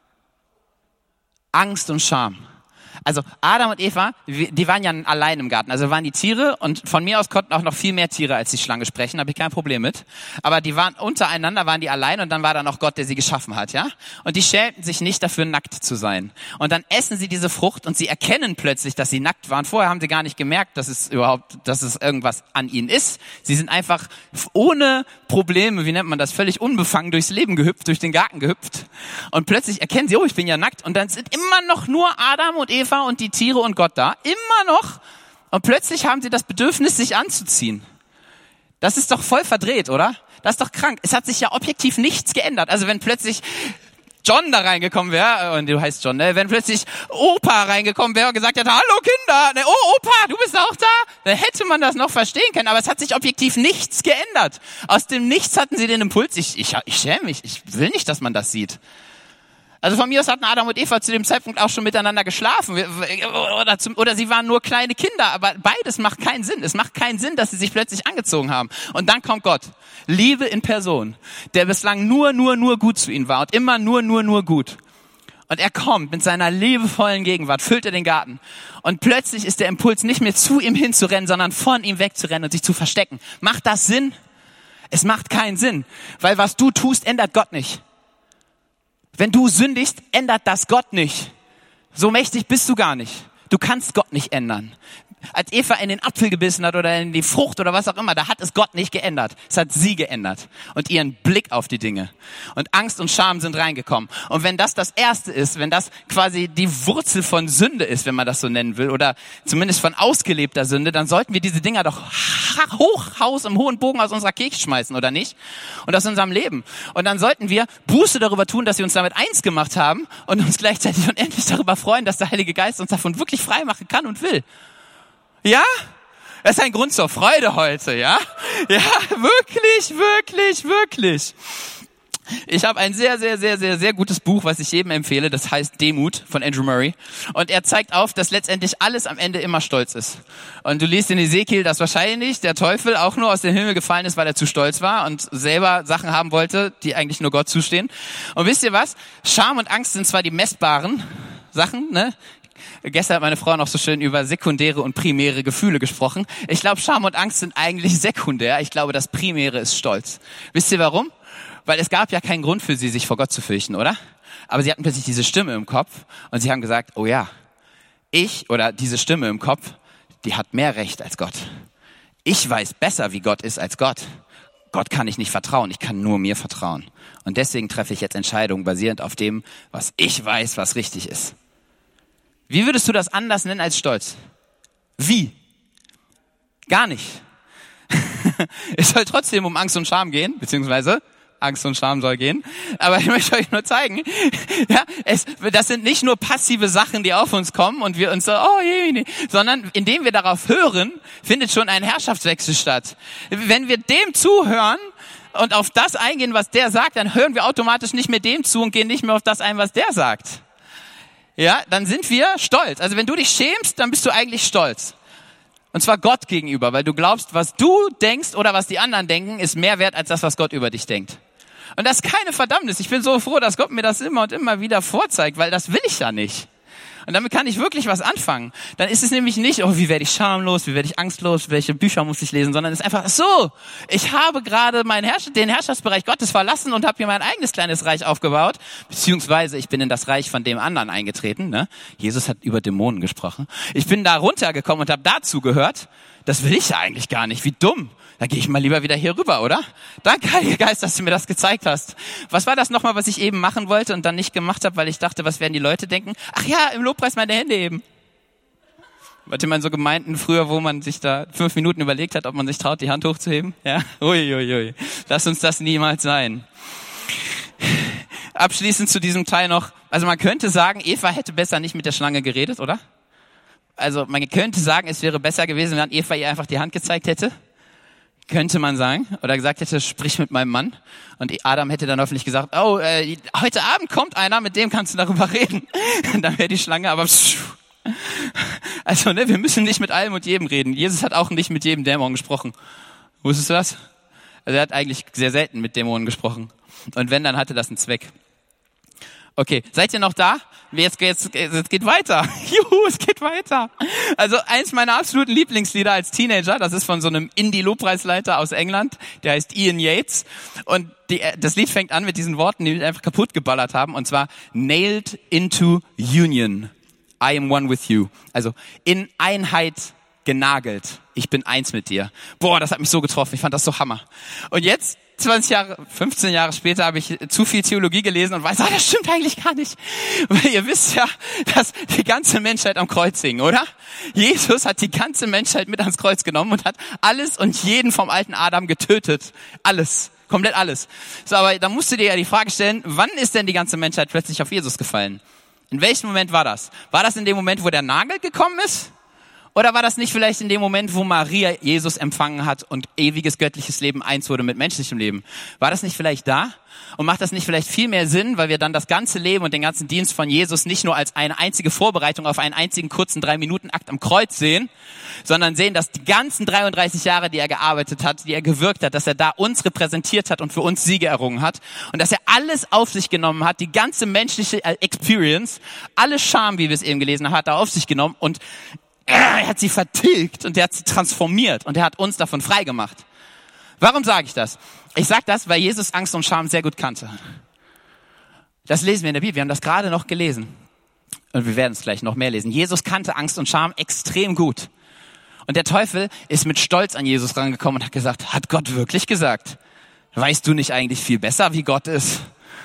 Angst und Scham. Also Adam und Eva, die waren ja allein im Garten. Also waren die Tiere und von mir aus konnten auch noch viel mehr Tiere als die Schlange sprechen, habe ich kein Problem mit. Aber die waren untereinander, waren die allein und dann war da noch Gott, der sie geschaffen hat, ja? Und die schämten sich nicht dafür, nackt zu sein. Und dann essen sie diese Frucht und sie erkennen plötzlich, dass sie nackt waren. Vorher haben sie gar nicht gemerkt, dass es überhaupt, dass es irgendwas an ihnen ist. Sie sind einfach ohne Probleme, wie nennt man das, völlig unbefangen durchs Leben gehüpft, durch den Garten gehüpft. Und plötzlich erkennen sie, oh, ich bin ja nackt. Und dann sind immer noch nur Adam und Eva und die Tiere und Gott da, immer noch. Und plötzlich haben sie das Bedürfnis, sich anzuziehen. Das ist doch voll verdreht, oder? Das ist doch krank. Es hat sich ja objektiv nichts geändert. Also wenn plötzlich John da reingekommen wäre, und du heißt John, ne? Wenn plötzlich Opa reingekommen wäre und gesagt hätte, hallo Kinder, ne? Oh Opa, du bist auch da, dann hätte man das noch verstehen können. Aber es hat sich objektiv nichts geändert. Aus dem Nichts hatten sie den Impuls, ich, ich, ich schäme mich, ich will nicht, dass man das sieht. Also von mir aus hatten Adam und Eva zu dem Zeitpunkt auch schon miteinander geschlafen. Oder, zum, oder sie waren nur kleine Kinder. Aber beides macht keinen Sinn. Es macht keinen Sinn, dass sie sich plötzlich angezogen haben. Und dann kommt Gott. Liebe in Person. Der bislang nur, nur, nur gut zu ihnen war. Und immer nur, nur, nur gut. Und er kommt mit seiner liebevollen Gegenwart, füllt er den Garten. Und plötzlich ist der Impuls nicht mehr zu ihm hinzurennen, sondern von ihm wegzurennen und sich zu verstecken. Macht das Sinn? Es macht keinen Sinn. Weil was du tust, ändert Gott nicht. Wenn du sündigst, ändert das Gott nicht. So mächtig bist du gar nicht. Du kannst Gott nicht ändern. Als Eva in den Apfel gebissen hat oder in die Frucht oder was auch immer, da hat es Gott nicht geändert. Es hat sie geändert und ihren Blick auf die Dinge. Und Angst und Scham sind reingekommen. Und wenn das das Erste ist, wenn das quasi die Wurzel von Sünde ist, wenn man das so nennen will, oder zumindest von ausgelebter Sünde, dann sollten wir diese Dinger doch hoch, Haus im hohen Bogen aus unserer Kirche schmeißen, oder nicht? Und aus unserem Leben. Und dann sollten wir Buße darüber tun, dass wir uns damit eins gemacht haben und uns gleichzeitig unendlich darüber freuen, dass der Heilige Geist uns davon wirklich frei machen kann und will. Ja? Das ist ein Grund zur Freude heute, ja? Ja, wirklich, wirklich, wirklich. Ich habe ein sehr, sehr, sehr, sehr, sehr gutes Buch, was ich jedem empfehle. Das heißt Demut von Andrew Murray. Und er zeigt auf, dass letztendlich alles am Ende immer stolz ist. Und du liest in Ezekiel, dass wahrscheinlich der Teufel auch nur aus dem Himmel gefallen ist, weil er zu stolz war und selber Sachen haben wollte, die eigentlich nur Gott zustehen. Und wisst ihr was? Scham und Angst sind zwar die messbaren Sachen, ne? Gestern hat meine Frau noch so schön über sekundäre und primäre Gefühle gesprochen. Ich glaube, Scham und Angst sind eigentlich sekundär. Ich glaube, das Primäre ist Stolz. Wisst ihr warum? Weil es gab ja keinen Grund für sie, sich vor Gott zu fürchten, oder? Aber sie hatten plötzlich diese Stimme im Kopf und sie haben gesagt, oh ja, ich oder diese Stimme im Kopf, die hat mehr Recht als Gott. Ich weiß besser, wie Gott ist als Gott. Gott kann ich nicht vertrauen, ich kann nur mir vertrauen. Und deswegen treffe ich jetzt Entscheidungen basierend auf dem, was ich weiß, was richtig ist. Wie würdest du das anders nennen als Stolz? Wie? Gar nicht. Es soll trotzdem um Angst und Scham gehen, beziehungsweise Angst und Scham soll gehen. Aber ich möchte euch nur zeigen, ja, es, das sind nicht nur passive Sachen, die auf uns kommen und wir uns so, oh je, nee, sondern indem wir darauf hören, findet schon ein Herrschaftswechsel statt. Wenn wir dem zuhören und auf das eingehen, was der sagt, dann hören wir automatisch nicht mehr dem zu und gehen nicht mehr auf das ein, was der sagt. Ja, dann sind wir stolz. Also wenn du dich schämst, dann bist du eigentlich stolz. Und zwar Gott gegenüber, weil du glaubst, was du denkst oder was die anderen denken, ist mehr wert als das, was Gott über dich denkt. Und das ist keine Verdammnis. Ich bin so froh, dass Gott mir das immer und immer wieder vorzeigt, weil das will ich ja nicht. Und damit kann ich wirklich was anfangen. Dann ist es nämlich nicht, oh, wie werde ich schamlos, wie werde ich angstlos, welche Bücher muss ich lesen, sondern es ist einfach so, ich habe gerade meinen Herrscher, den Herrschaftsbereich Gottes verlassen und habe hier mein eigenes kleines Reich aufgebaut, beziehungsweise ich bin in das Reich von dem anderen eingetreten. Ne? Jesus hat über Dämonen gesprochen. Ich bin da runtergekommen und habe dazu gehört. Das will ich ja eigentlich gar nicht. Wie dumm. Da gehe ich mal lieber wieder hier rüber, oder? Danke, Heiliger Geist, dass du mir das gezeigt hast. Was war das nochmal, was ich eben machen wollte und dann nicht gemacht habe, weil ich dachte, was werden die Leute denken? Ach ja, im Lobpreis meine Hände heben. Warte mal, in so Gemeinden früher, wo man sich da fünf Minuten überlegt hat, ob man sich traut, die Hand hochzuheben. Ja, ui, ui, ui. Lass uns das niemals sein. Abschließend zu diesem Teil noch, Also man könnte sagen, Eva hätte besser nicht mit der Schlange geredet, oder? Also man könnte sagen, es wäre besser gewesen, wenn Eva ihr einfach die Hand gezeigt hätte. Könnte man sagen. Oder gesagt hätte, sprich mit meinem Mann. Und Adam hätte dann hoffentlich gesagt, oh, äh, heute Abend kommt einer, mit dem kannst du darüber reden. Dann wäre die Schlange aber... Also, ne, wir müssen nicht mit allem und jedem reden. Jesus hat auch nicht mit jedem Dämon gesprochen. Wusstest du das? Also er hat eigentlich sehr selten mit Dämonen gesprochen. Und wenn, dann hatte das einen Zweck. Okay, seid ihr noch da? Jetzt, jetzt, jetzt geht weiter. Juhu, es geht weiter. Also eins meiner absoluten Lieblingslieder als Teenager, das ist von so einem Indie-Lobpreisleiter aus England, der heißt Ian Yates. Und die, das Lied fängt an mit diesen Worten, die mich einfach kaputt geballert haben. Und zwar, nailed into union. I am one with you. Also in Einheit genagelt. Ich bin eins mit dir. Boah, das hat mich so getroffen. Ich fand das so Hammer. Und jetzt, zwanzig Jahre, fünfzehn Jahre später, habe ich zu viel Theologie gelesen und weiß, ah, das stimmt eigentlich gar nicht. Weil ihr wisst ja, dass die ganze Menschheit am Kreuz hing, oder? Jesus hat die ganze Menschheit mit ans Kreuz genommen und hat alles und jeden vom alten Adam getötet. Alles. Komplett alles. So, aber da musst du dir ja die Frage stellen, wann ist denn die ganze Menschheit plötzlich auf Jesus gefallen? In welchem Moment war das? War das in dem Moment, wo der Nagel gekommen ist? Oder war das nicht vielleicht in dem Moment, wo Maria Jesus empfangen hat und ewiges göttliches Leben eins wurde mit menschlichem Leben? War das nicht vielleicht da? Und macht das nicht vielleicht viel mehr Sinn, weil wir dann das ganze Leben und den ganzen Dienst von Jesus nicht nur als eine einzige Vorbereitung auf einen einzigen kurzen Drei-Minuten-Akt am Kreuz sehen, sondern sehen, dass die ganzen dreiunddreißig Jahre, die er gearbeitet hat, die er gewirkt hat, dass er da uns repräsentiert hat und für uns Siege errungen hat und dass er alles auf sich genommen hat, die ganze menschliche Experience, alle Scham, wie wir es eben gelesen haben, hat er auf sich genommen und er hat sie vertilgt und er hat sie transformiert und er hat uns davon frei gemacht. Warum sage ich das? Ich sage das, weil Jesus Angst und Scham sehr gut kannte. Das lesen wir in der Bibel, wir haben das gerade noch gelesen. Und wir werden es gleich noch mehr lesen. Jesus kannte Angst und Scham extrem gut. Und der Teufel ist mit Stolz an Jesus rangekommen und hat gesagt, hat Gott wirklich gesagt? Weißt du nicht eigentlich viel besser, wie Gott ist?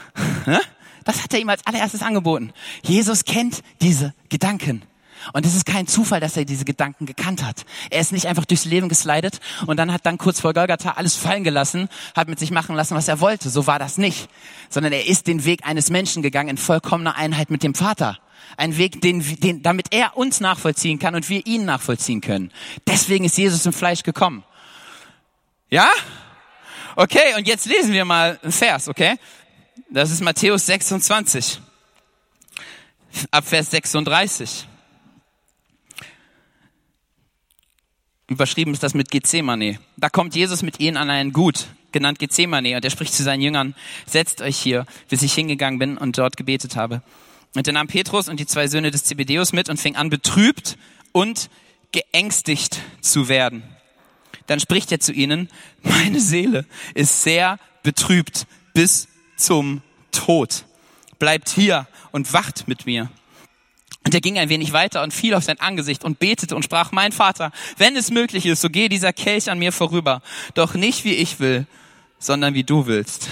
Das hat er ihm als allererstes angeboten. Jesus kennt diese Gedanken. Und es ist kein Zufall, dass er diese Gedanken gekannt hat. Er ist nicht einfach durchs Leben geslidet und dann hat dann kurz vor Golgatha alles fallen gelassen, hat mit sich machen lassen, was er wollte. So war das nicht. Sondern er ist den Weg eines Menschen gegangen in vollkommener Einheit mit dem Vater. Ein Weg, den, den, damit er uns nachvollziehen kann und wir ihn nachvollziehen können. Deswegen ist Jesus im Fleisch gekommen. Ja? Okay, und jetzt lesen wir mal einen Vers, okay? Das ist Matthäus sechsundzwanzig. Ab Vers sechsunddreißig. Überschrieben ist das mit Gethsemane. Da kommt Jesus mit ihnen an ein Gut, genannt Gethsemane, und er spricht zu seinen Jüngern, setzt euch hier, bis ich hingegangen bin und dort gebetet habe. Und er nahm Petrus und die zwei Söhne des Zebedeus mit und fing an, betrübt und geängstigt zu werden. Dann spricht er zu ihnen, meine Seele ist sehr betrübt bis zum Tod. Bleibt hier und wacht mit mir. Und er ging ein wenig weiter und fiel auf sein Angesicht und betete und sprach, mein Vater, wenn es möglich ist, so gehe dieser Kelch an mir vorüber. Doch nicht wie ich will, sondern wie du willst.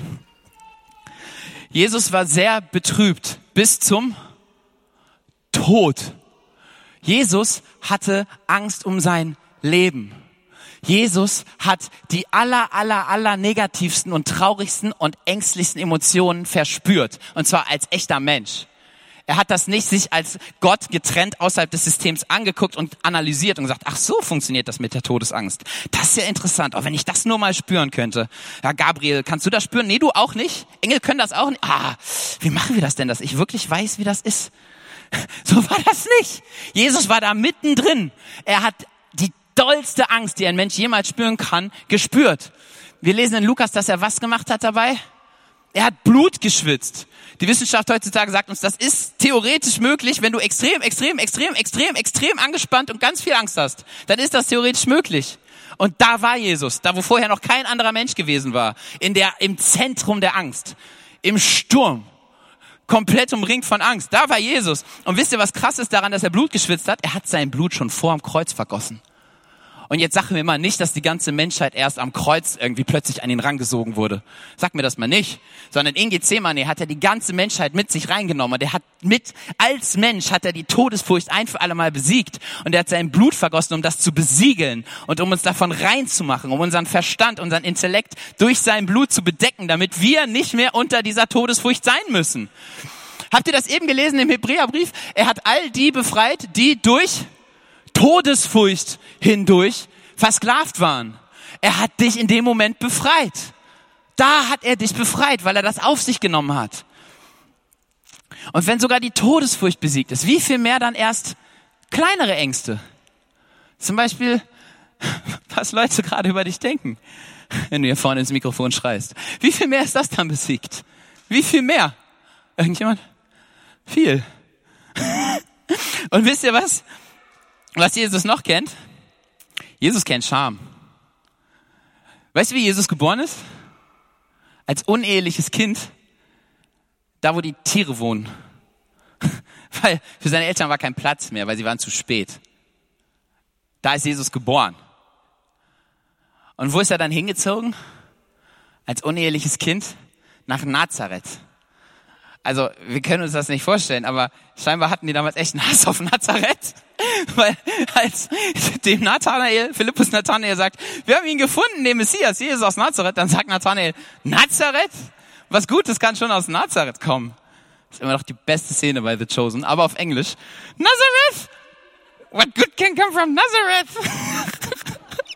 Jesus war sehr betrübt bis zum Tod. Jesus hatte Angst um sein Leben. Jesus hat die aller, aller, aller negativsten und traurigsten und ängstlichsten Emotionen verspürt. Und zwar als echter Mensch. Er hat das nicht sich als Gott getrennt außerhalb des Systems angeguckt und analysiert und gesagt, ach so funktioniert das mit der Todesangst. Das ist ja interessant, auch wenn ich das nur mal spüren könnte. Ja, Gabriel, kannst du das spüren? Nee, du auch nicht? Engel können das auch nicht? Ah, wie machen wir das denn, dass ich wirklich weiß, wie das ist? So war das nicht. Jesus war da mittendrin. Er hat die dollste Angst, die ein Mensch jemals spüren kann, gespürt. Wir lesen in Lukas, dass er was gemacht hat dabei? Er hat Blut geschwitzt. Die Wissenschaft heutzutage sagt uns, das ist theoretisch möglich, wenn du extrem, extrem, extrem, extrem, extrem angespannt und ganz viel Angst hast. Dann ist das theoretisch möglich. Und da war Jesus, da wo vorher noch kein anderer Mensch gewesen war, in der, im Zentrum der Angst, im Sturm, komplett umringt von Angst. Da war Jesus. Und wisst ihr, was krass ist daran, dass er Blut geschwitzt hat? Er hat sein Blut schon vor am Kreuz vergossen. Und jetzt sag mir mal nicht, dass die ganze Menschheit erst am Kreuz irgendwie plötzlich an ihn rangesogen wurde. Sag mir das mal nicht. Sondern in Gethsemane hat er die ganze Menschheit mit sich reingenommen. Und er hat mit, als Mensch hat er die Todesfurcht ein für alle Mal besiegt. Und er hat sein Blut vergossen, um das zu besiegeln und um uns davon reinzumachen, um unseren Verstand, unseren Intellekt durch sein Blut zu bedecken, damit wir nicht mehr unter dieser Todesfurcht sein müssen. Habt ihr das eben gelesen im Hebräerbrief? Er hat all die befreit, die durch Todesfurcht hindurch versklavt waren. Er hat dich in dem Moment befreit. Da hat er dich befreit, weil er das auf sich genommen hat. Und wenn sogar die Todesfurcht besiegt ist, wie viel mehr dann erst kleinere Ängste? Zum Beispiel, was Leute gerade über dich denken, wenn du hier vorne ins Mikrofon schreist. Wie viel mehr ist das dann besiegt? Wie viel mehr? Irgendjemand? Viel. Und wisst ihr was? Was Jesus noch kennt? Jesus kennt Scham. Weißt du, wie Jesus geboren ist? Als uneheliches Kind, da wo die Tiere wohnen. Weil für seine Eltern war kein Platz mehr, weil sie waren zu spät. Da ist Jesus geboren. Und wo ist er dann hingezogen? Als uneheliches Kind nach Nazareth. Also wir können uns das nicht vorstellen, aber scheinbar hatten die damals echt einen Hass auf Nazareth. Weil als dem Nathanael, Philippus Nathanael sagt, wir haben ihn gefunden, den Messias, Jesus aus Nazareth, dann sagt Nathanael, Nazareth? Was Gutes kann schon aus Nazareth kommen. Das ist immer noch die beste Szene bei The Chosen, aber auf Englisch. Nazareth? What good can come from Nazareth?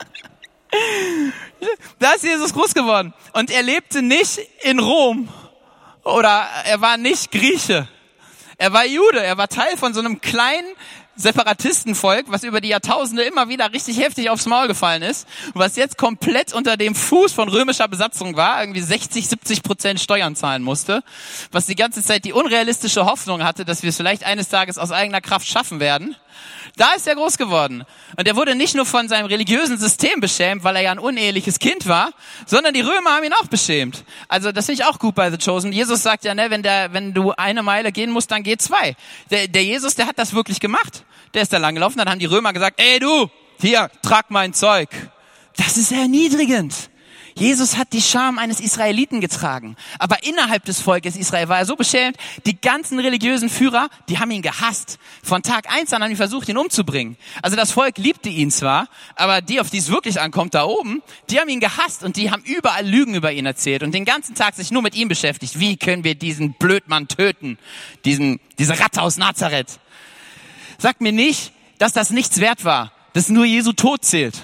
Da ist Jesus groß geworden. Und er lebte nicht in Rom. Oder er war nicht Grieche. Er war Jude. Er war Teil von so einem kleinen Separatistenvolk, was über die Jahrtausende immer wieder richtig heftig aufs Maul gefallen ist. Und was jetzt komplett unter dem Fuß von römischer Besatzung war, irgendwie sechzig, siebzig Prozent Steuern zahlen musste. Was die ganze Zeit die unrealistische Hoffnung hatte, dass wir es vielleicht eines Tages aus eigener Kraft schaffen werden. Da ist er groß geworden. Und er wurde nicht nur von seinem religiösen System beschämt, weil er ja ein uneheliches Kind war, sondern die Römer haben ihn auch beschämt. Also das finde ich auch gut bei The Chosen. Jesus sagt ja, ne, wenn der, wenn du eine Meile gehen musst, dann geh zwei. Der, der Jesus, der hat das wirklich gemacht. Der ist da lang gelaufen, dann haben die Römer gesagt, ey du, hier, trag mein Zeug. Das ist erniedrigend. Jesus hat die Scham eines Israeliten getragen. Aber innerhalb des Volkes Israel war er so beschämt, die ganzen religiösen Führer, die haben ihn gehasst. Von Tag eins an haben die versucht, ihn umzubringen. Also das Volk liebte ihn zwar, aber die, auf die es wirklich ankommt, da oben, die haben ihn gehasst und die haben überall Lügen über ihn erzählt und den ganzen Tag sich nur mit ihm beschäftigt. Wie können wir diesen Blödmann töten? Diesen, diese Ratte aus Nazareth. Sagt mir nicht, dass das nichts wert war, dass nur Jesu Tod zählt.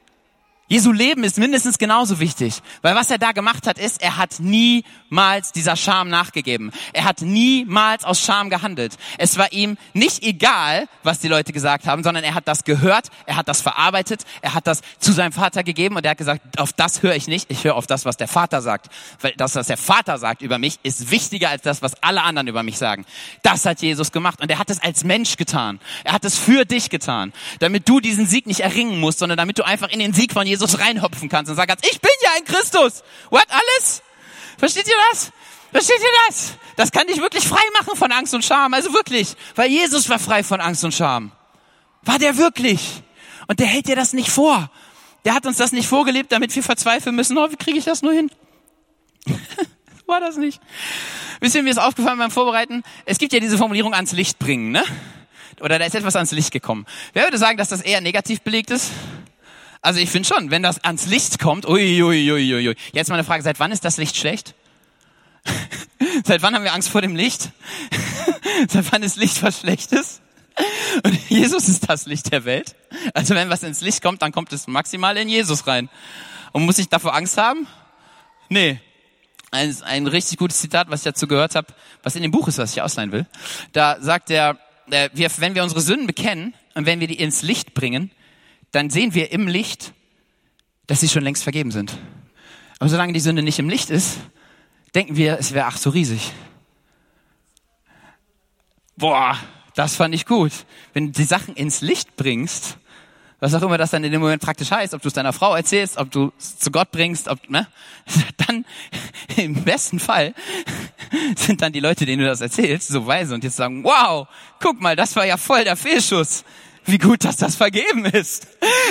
Jesu Leben ist mindestens genauso wichtig, weil was er da gemacht hat, ist, er hat niemals dieser Scham nachgegeben. Er hat niemals aus Scham gehandelt. Es war ihm nicht egal, was die Leute gesagt haben, sondern er hat das gehört, er hat das verarbeitet, er hat das zu seinem Vater gegeben und er hat gesagt, auf das höre ich nicht, ich höre auf das, was der Vater sagt. Weil das, was der Vater sagt über mich, ist wichtiger als das, was alle anderen über mich sagen. Das hat Jesus gemacht und er hat es als Mensch getan. Er hat es für dich getan, damit du diesen Sieg nicht erringen musst, sondern damit du einfach in den Sieg von Jesus reinhopfen kannst und sagen kannst, ich bin ja ein Christus. What, alles? Versteht ihr das? Versteht ihr das? Das kann dich wirklich frei machen von Angst und Scham. Also wirklich, weil Jesus war frei von Angst und Scham. War der wirklich? Und der hält dir das nicht vor. Der hat uns das nicht vorgelebt, damit wir verzweifeln müssen. Oh, wie kriege ich das nur hin? War das nicht? Wisst ihr, mir ist aufgefallen beim Vorbereiten, es gibt ja diese Formulierung ans Licht bringen, ne? Oder da ist etwas ans Licht gekommen. Wer würde sagen, dass das eher negativ belegt ist? Also ich finde schon, wenn das ans Licht kommt, ui, ui, ui, ui. Jetzt mal eine Frage, seit wann ist das Licht schlecht? Seit wann haben wir Angst vor dem Licht? Seit wann ist Licht was Schlechtes? Und Jesus ist das Licht der Welt. Also wenn was ins Licht kommt, dann kommt es maximal in Jesus rein. Und muss ich davor Angst haben? Nee. Ein, ein richtig gutes Zitat, was ich dazu gehört habe, was in dem Buch ist, was ich ausleihen will. Da sagt er, äh, wir, wenn wir unsere Sünden bekennen und wenn wir die ins Licht bringen, dann sehen wir im Licht, dass sie schon längst vergeben sind. Aber solange die Sünde nicht im Licht ist, denken wir, es wäre ach so riesig. Boah, das fand ich gut. Wenn du die Sachen ins Licht bringst, was auch immer das dann in dem Moment praktisch heißt, ob du es deiner Frau erzählst, ob du es zu Gott bringst, ob, ne, dann im besten Fall sind dann die Leute, denen du das erzählst, so weise und jetzt sagen, wow, guck mal, das war ja voll der Fehlschuss. Wie gut, dass das vergeben ist.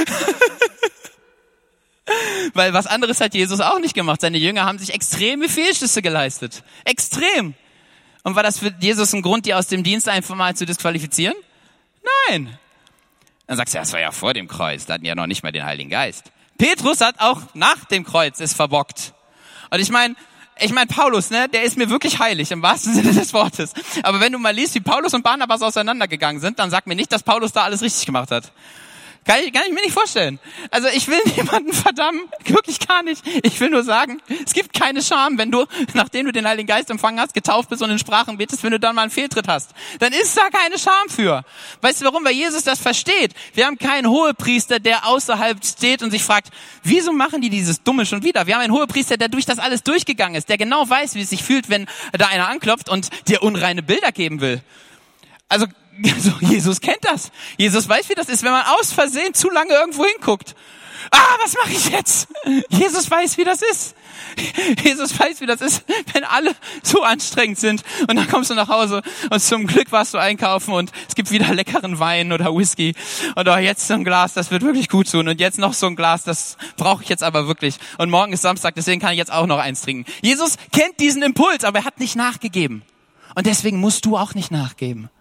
Weil was anderes hat Jesus auch nicht gemacht. Seine Jünger haben sich extreme Fehlschüsse geleistet. Extrem. Und war das für Jesus ein Grund, die aus dem Dienst einfach mal zu disqualifizieren? Nein. Dann sagst du, ja, das war ja vor dem Kreuz. Da hatten ja noch nicht mal den Heiligen Geist. Petrus hat auch nach dem Kreuz es verbockt. Und ich meine, ich meine, Paulus, ne, der ist mir wirklich heilig, im wahrsten Sinne des Wortes. Aber wenn du mal liest, wie Paulus und Barnabas auseinandergegangen sind, dann sag mir nicht, dass Paulus da alles richtig gemacht hat. Kann ich, kann ich mir nicht vorstellen. Also ich will niemanden verdammen, wirklich gar nicht. Ich will nur sagen, es gibt keine Scham, wenn du, nachdem du den Heiligen Geist empfangen hast, getauft bist und in Sprachen betest, wenn du dann mal einen Fehltritt hast. Dann ist da keine Scham für. Weißt du warum? Weil Jesus das versteht. Wir haben keinen Hohepriester, der außerhalb steht und sich fragt, wieso machen die dieses Dumme schon wieder? Wir haben einen Hohepriester, der durch das alles durchgegangen ist, der genau weiß, wie es sich fühlt, wenn da einer anklopft und dir unreine Bilder geben will. Also, also Jesus kennt das. Jesus weiß, wie das ist, wenn man aus Versehen zu lange irgendwo hinguckt. Ah, was mache ich jetzt? Jesus weiß, wie das ist. Jesus weiß, wie das ist, wenn alle so anstrengend sind. Und dann kommst du nach Hause und zum Glück warst du einkaufen und es gibt wieder leckeren Wein oder Whisky. Und oh, jetzt so ein Glas, das wird wirklich gut tun. Und jetzt noch so ein Glas, das brauche ich jetzt aber wirklich. Und morgen ist Samstag, deswegen kann ich jetzt auch noch eins trinken. Jesus kennt diesen Impuls, aber er hat nicht nachgegeben. Und deswegen musst du auch nicht nachgeben.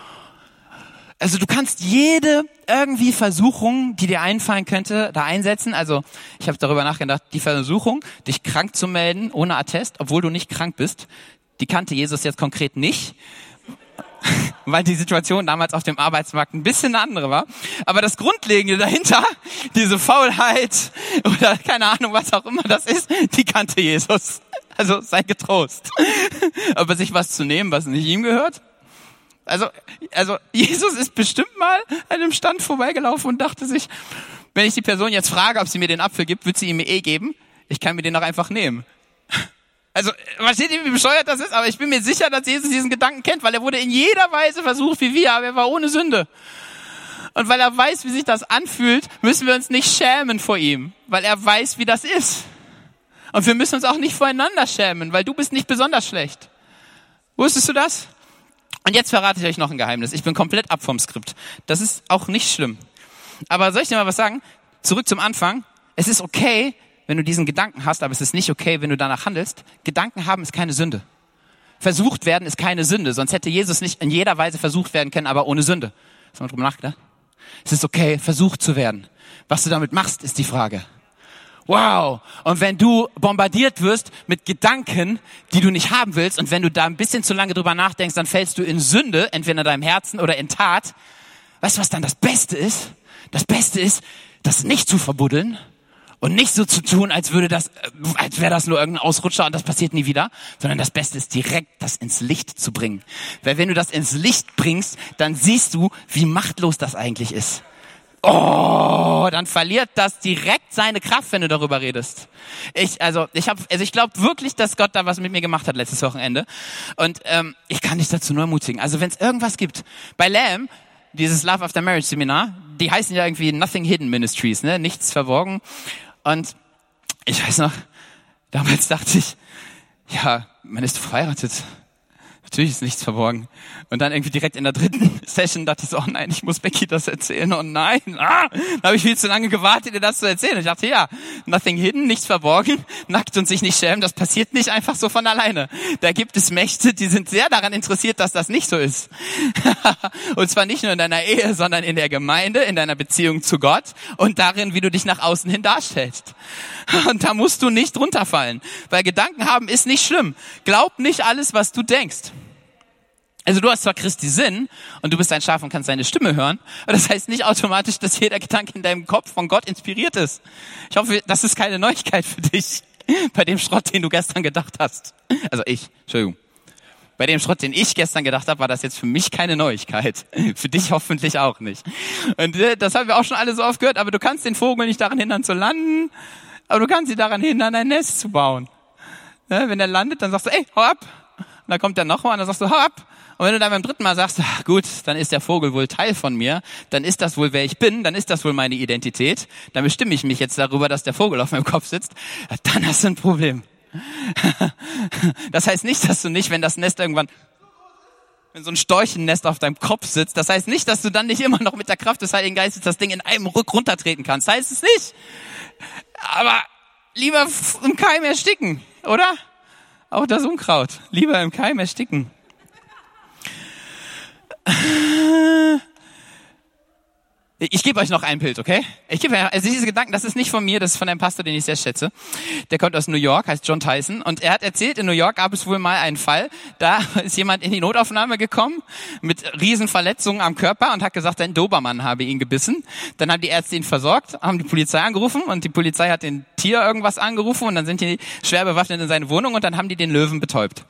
Also du kannst jede irgendwie Versuchung, die dir einfallen könnte, da einsetzen. Also ich habe darüber nachgedacht, die Versuchung, dich krank zu melden ohne Attest, obwohl du nicht krank bist, die kannte Jesus jetzt konkret nicht, weil die Situation damals auf dem Arbeitsmarkt ein bisschen eine andere war. Aber das Grundlegende dahinter, diese Faulheit oder keine Ahnung, was auch immer das ist, die kannte Jesus. Also sei getrost. Aber sich was zu nehmen, was nicht ihm gehört? Also, also Jesus ist bestimmt mal an einem Stand vorbeigelaufen und dachte sich, wenn ich die Person jetzt frage, ob sie mir den Apfel gibt, wird sie ihn mir eh geben. Ich kann mir den auch einfach nehmen. Also, versteht ihr, wie bescheuert das ist? Aber ich bin mir sicher, dass Jesus diesen Gedanken kennt, weil er wurde in jeder Weise versucht wie wir, aber er war ohne Sünde. Und weil er weiß, wie sich das anfühlt, müssen wir uns nicht schämen vor ihm, weil er weiß, wie das ist. Und wir müssen uns auch nicht voreinander schämen, weil du bist nicht besonders schlecht. Wusstest du das? Und jetzt verrate ich euch noch ein Geheimnis. Ich bin komplett ab vom Skript. Das ist auch nicht schlimm. Aber soll ich dir mal was sagen? Zurück zum Anfang. Es ist okay, wenn du diesen Gedanken hast, aber es ist nicht okay, wenn du danach handelst. Gedanken haben ist keine Sünde. Versucht werden ist keine Sünde. Sonst hätte Jesus nicht in jeder Weise versucht werden können, aber ohne Sünde. Hast du mal drüber nachgedacht? Es ist okay, versucht zu werden. Was du damit machst, ist die Frage. Wow. Und wenn du bombardiert wirst mit Gedanken, die du nicht haben willst, und wenn du da ein bisschen zu lange drüber nachdenkst, dann fällst du in Sünde, entweder in deinem Herzen oder in Tat. Weißt du, was dann das Beste ist? Das Beste ist, das nicht zu verbuddeln und nicht so zu tun, als würde das, als wäre das nur irgendein Ausrutscher und das passiert nie wieder, sondern das Beste ist direkt, das ins Licht zu bringen. Weil wenn du das ins Licht bringst, dann siehst du, wie machtlos das eigentlich ist. Oh, dann verliert das direkt seine Kraft, wenn du darüber redest. Ich, also, ich habe, also ich glaube wirklich, dass Gott da was mit mir gemacht hat letztes Wochenende. Und ähm, ich kann dich dazu nur ermutigen. Also, wenn es irgendwas gibt, bei Lamb, dieses Love After Marriage Seminar, die heißen ja irgendwie Nothing Hidden Ministries, ne, nichts verborgen. Und ich weiß noch, damals dachte ich, ja, man ist verheiratet. Natürlich ist nichts verborgen. Und dann irgendwie direkt in der dritten Session dachte ich so, oh nein, ich muss Becky das erzählen. Oh nein, ah, da habe ich viel zu lange gewartet, ihr das zu erzählen. Und ich dachte, ja, nothing hidden, nichts verborgen, nackt und sich nicht schämen, das passiert nicht einfach so von alleine. Da gibt es Mächte, die sind sehr daran interessiert, dass das nicht so ist. Und zwar nicht nur in deiner Ehe, sondern in der Gemeinde, in deiner Beziehung zu Gott und darin, wie du dich nach außen hin darstellst. Und da musst du nicht runterfallen, weil Gedanken haben ist nicht schlimm. Glaub nicht alles, was du denkst. Also du hast zwar Christi Sinn und du bist ein Schaf und kannst seine Stimme hören, aber das heißt nicht automatisch, dass jeder Gedanke in deinem Kopf von Gott inspiriert ist. Ich hoffe, das ist keine Neuigkeit für dich bei dem Schrott, den du gestern gedacht hast. Also ich, Entschuldigung. Bei dem Schrott, den ich gestern gedacht habe, war das jetzt für mich keine Neuigkeit. Für dich hoffentlich auch nicht. Und äh, das haben wir auch schon alle so oft gehört, aber du kannst den Vogel nicht daran hindern zu landen, aber du kannst sie daran hindern, ein Nest zu bauen. Ja, wenn er landet, dann sagst du, ey, hau ab. Und dann kommt er nochmal und dann sagst du, hau ab. Und wenn du dann beim dritten Mal sagst, ach gut, dann ist der Vogel wohl Teil von mir, dann ist das wohl, wer ich bin, dann ist das wohl meine Identität, dann bestimme ich mich jetzt darüber, dass der Vogel auf meinem Kopf sitzt, dann hast du ein Problem. Das heißt nicht, dass du nicht, wenn das Nest irgendwann, wenn so ein Storchennest auf deinem Kopf sitzt, das heißt nicht, dass du dann nicht immer noch mit der Kraft des Heiligen Geistes das Ding in einem Ruck runtertreten kannst. Das heißt es nicht. Aber lieber im Keim ersticken, oder? Auch das Unkraut. Lieber im Keim ersticken. Ich gebe euch noch ein Bild, okay? Ich gebe also diese Gedanken, das ist nicht von mir, das ist von einem Pastor, den ich sehr schätze. Der kommt aus New York, heißt John Tyson. Und er hat erzählt, in New York gab es wohl mal einen Fall, da ist jemand in die Notaufnahme gekommen mit riesen Verletzungen am Körper und hat gesagt, ein Dobermann habe ihn gebissen. Dann haben die Ärzte ihn versorgt, haben die Polizei angerufen und die Polizei hat den Tier irgendwas angerufen und dann sind die schwer bewaffnet in seine Wohnung und dann haben die den Löwen betäubt.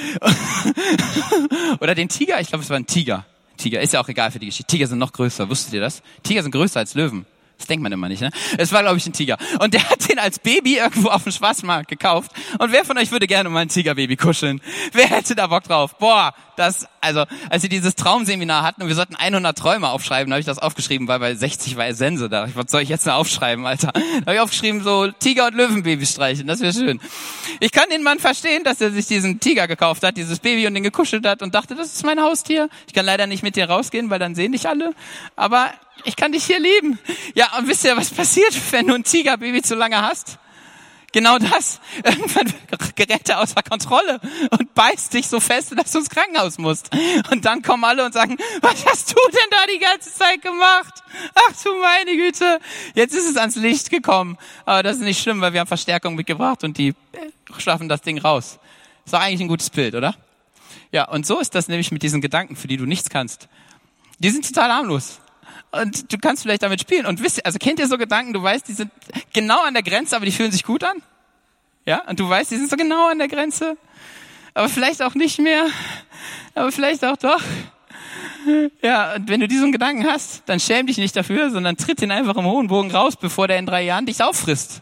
Oder den Tiger, ich glaube, es war ein Tiger. Tiger, ist ja auch egal für die Geschichte. Tiger sind noch größer, wusstet ihr das? Tiger sind größer als Löwen. Das denkt man immer nicht, ne? Es war, glaube ich, ein Tiger. Und der hat den als Baby irgendwo auf dem Schwarzmarkt gekauft. Und wer von euch würde gerne mal ein Tigerbaby kuscheln? Wer hätte da Bock drauf? Boah, das, also, als wir dieses Traumseminar hatten und wir sollten hundert Träume aufschreiben, da habe ich das aufgeschrieben, weil bei sechzig war er Sense da. Was soll ich jetzt noch aufschreiben, Alter? Da habe ich aufgeschrieben, so Tiger- und Löwenbaby streicheln, das wäre schön. Ich kann den Mann verstehen, dass er sich diesen Tiger gekauft hat, dieses Baby und den gekuschelt hat und dachte, das ist mein Haustier. Ich kann leider nicht mit dir rausgehen, weil dann sehen dich alle. Aber ich kann dich hier lieben. Ja, und wisst ihr, was passiert, wenn du ein Tigerbaby zu lange hast? Genau das. Irgendwann gerät er außer Kontrolle und beißt dich so fest, dass du ins Krankenhaus musst. Und dann kommen alle und sagen, was hast du denn da die ganze Zeit gemacht? Ach du meine Güte. Jetzt ist es ans Licht gekommen. Aber das ist nicht schlimm, weil wir haben Verstärkung mitgebracht und die schaffen das Ding raus. Ist doch eigentlich ein gutes Bild, oder? Ja, und so ist das nämlich mit diesen Gedanken, für die du nichts kannst. Die sind total harmlos. Und du kannst vielleicht damit spielen. Und wisst ihr, also kennt ihr so Gedanken, du weißt, die sind genau an der Grenze, aber die fühlen sich gut an? Ja? Und du weißt, die sind so genau an der Grenze, aber vielleicht auch nicht mehr, aber vielleicht auch doch. Ja, und wenn du diesen Gedanken hast, dann schäm dich nicht dafür, sondern tritt ihn einfach im hohen Bogen raus, bevor der in drei Jahren dich auffrisst.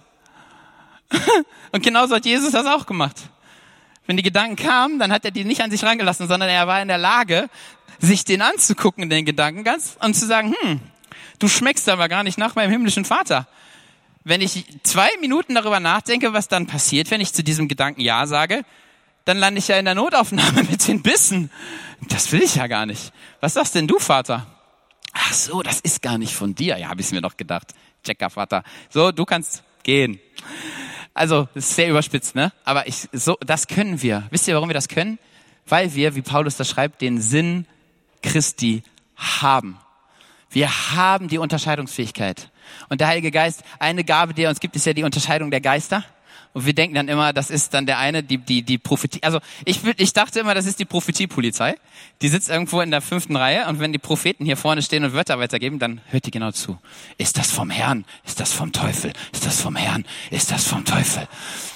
Und genauso hat Jesus das auch gemacht. Wenn die Gedanken kamen, dann hat er die nicht an sich rangelassen, sondern er war in der Lage, sich den anzugucken, den Gedanken ganz, und zu sagen, hm, du schmeckst aber gar nicht nach meinem himmlischen Vater. Wenn ich zwei Minuten darüber nachdenke, was dann passiert, wenn ich zu diesem Gedanken Ja sage, dann lande ich ja in der Notaufnahme mit den Bissen. Das will ich ja gar nicht. Was sagst denn du, Vater? Ach so, das ist gar nicht von dir. Ja, habe ich mir doch gedacht. Checker, Vater. So, du kannst gehen. Also, das ist sehr überspitzt, ne? Aber ich, so, das können wir. Wisst ihr, warum wir das können? Weil wir, wie Paulus das schreibt, den Sinn Christi haben. Wir haben die Unterscheidungsfähigkeit. Und der Heilige Geist, eine Gabe, die er uns gibt, ist ja die Unterscheidung der Geister. Und wir denken dann immer, das ist dann der eine, die die die Prophetie. Also ich ich dachte immer, das ist die Prophetiepolizei. Die sitzt irgendwo in der fünften Reihe und wenn die Propheten hier vorne stehen und Wörter weitergeben, dann hört die genau zu. Ist das vom Herrn? Ist das vom Teufel? Ist das vom Herrn? Ist das vom Teufel?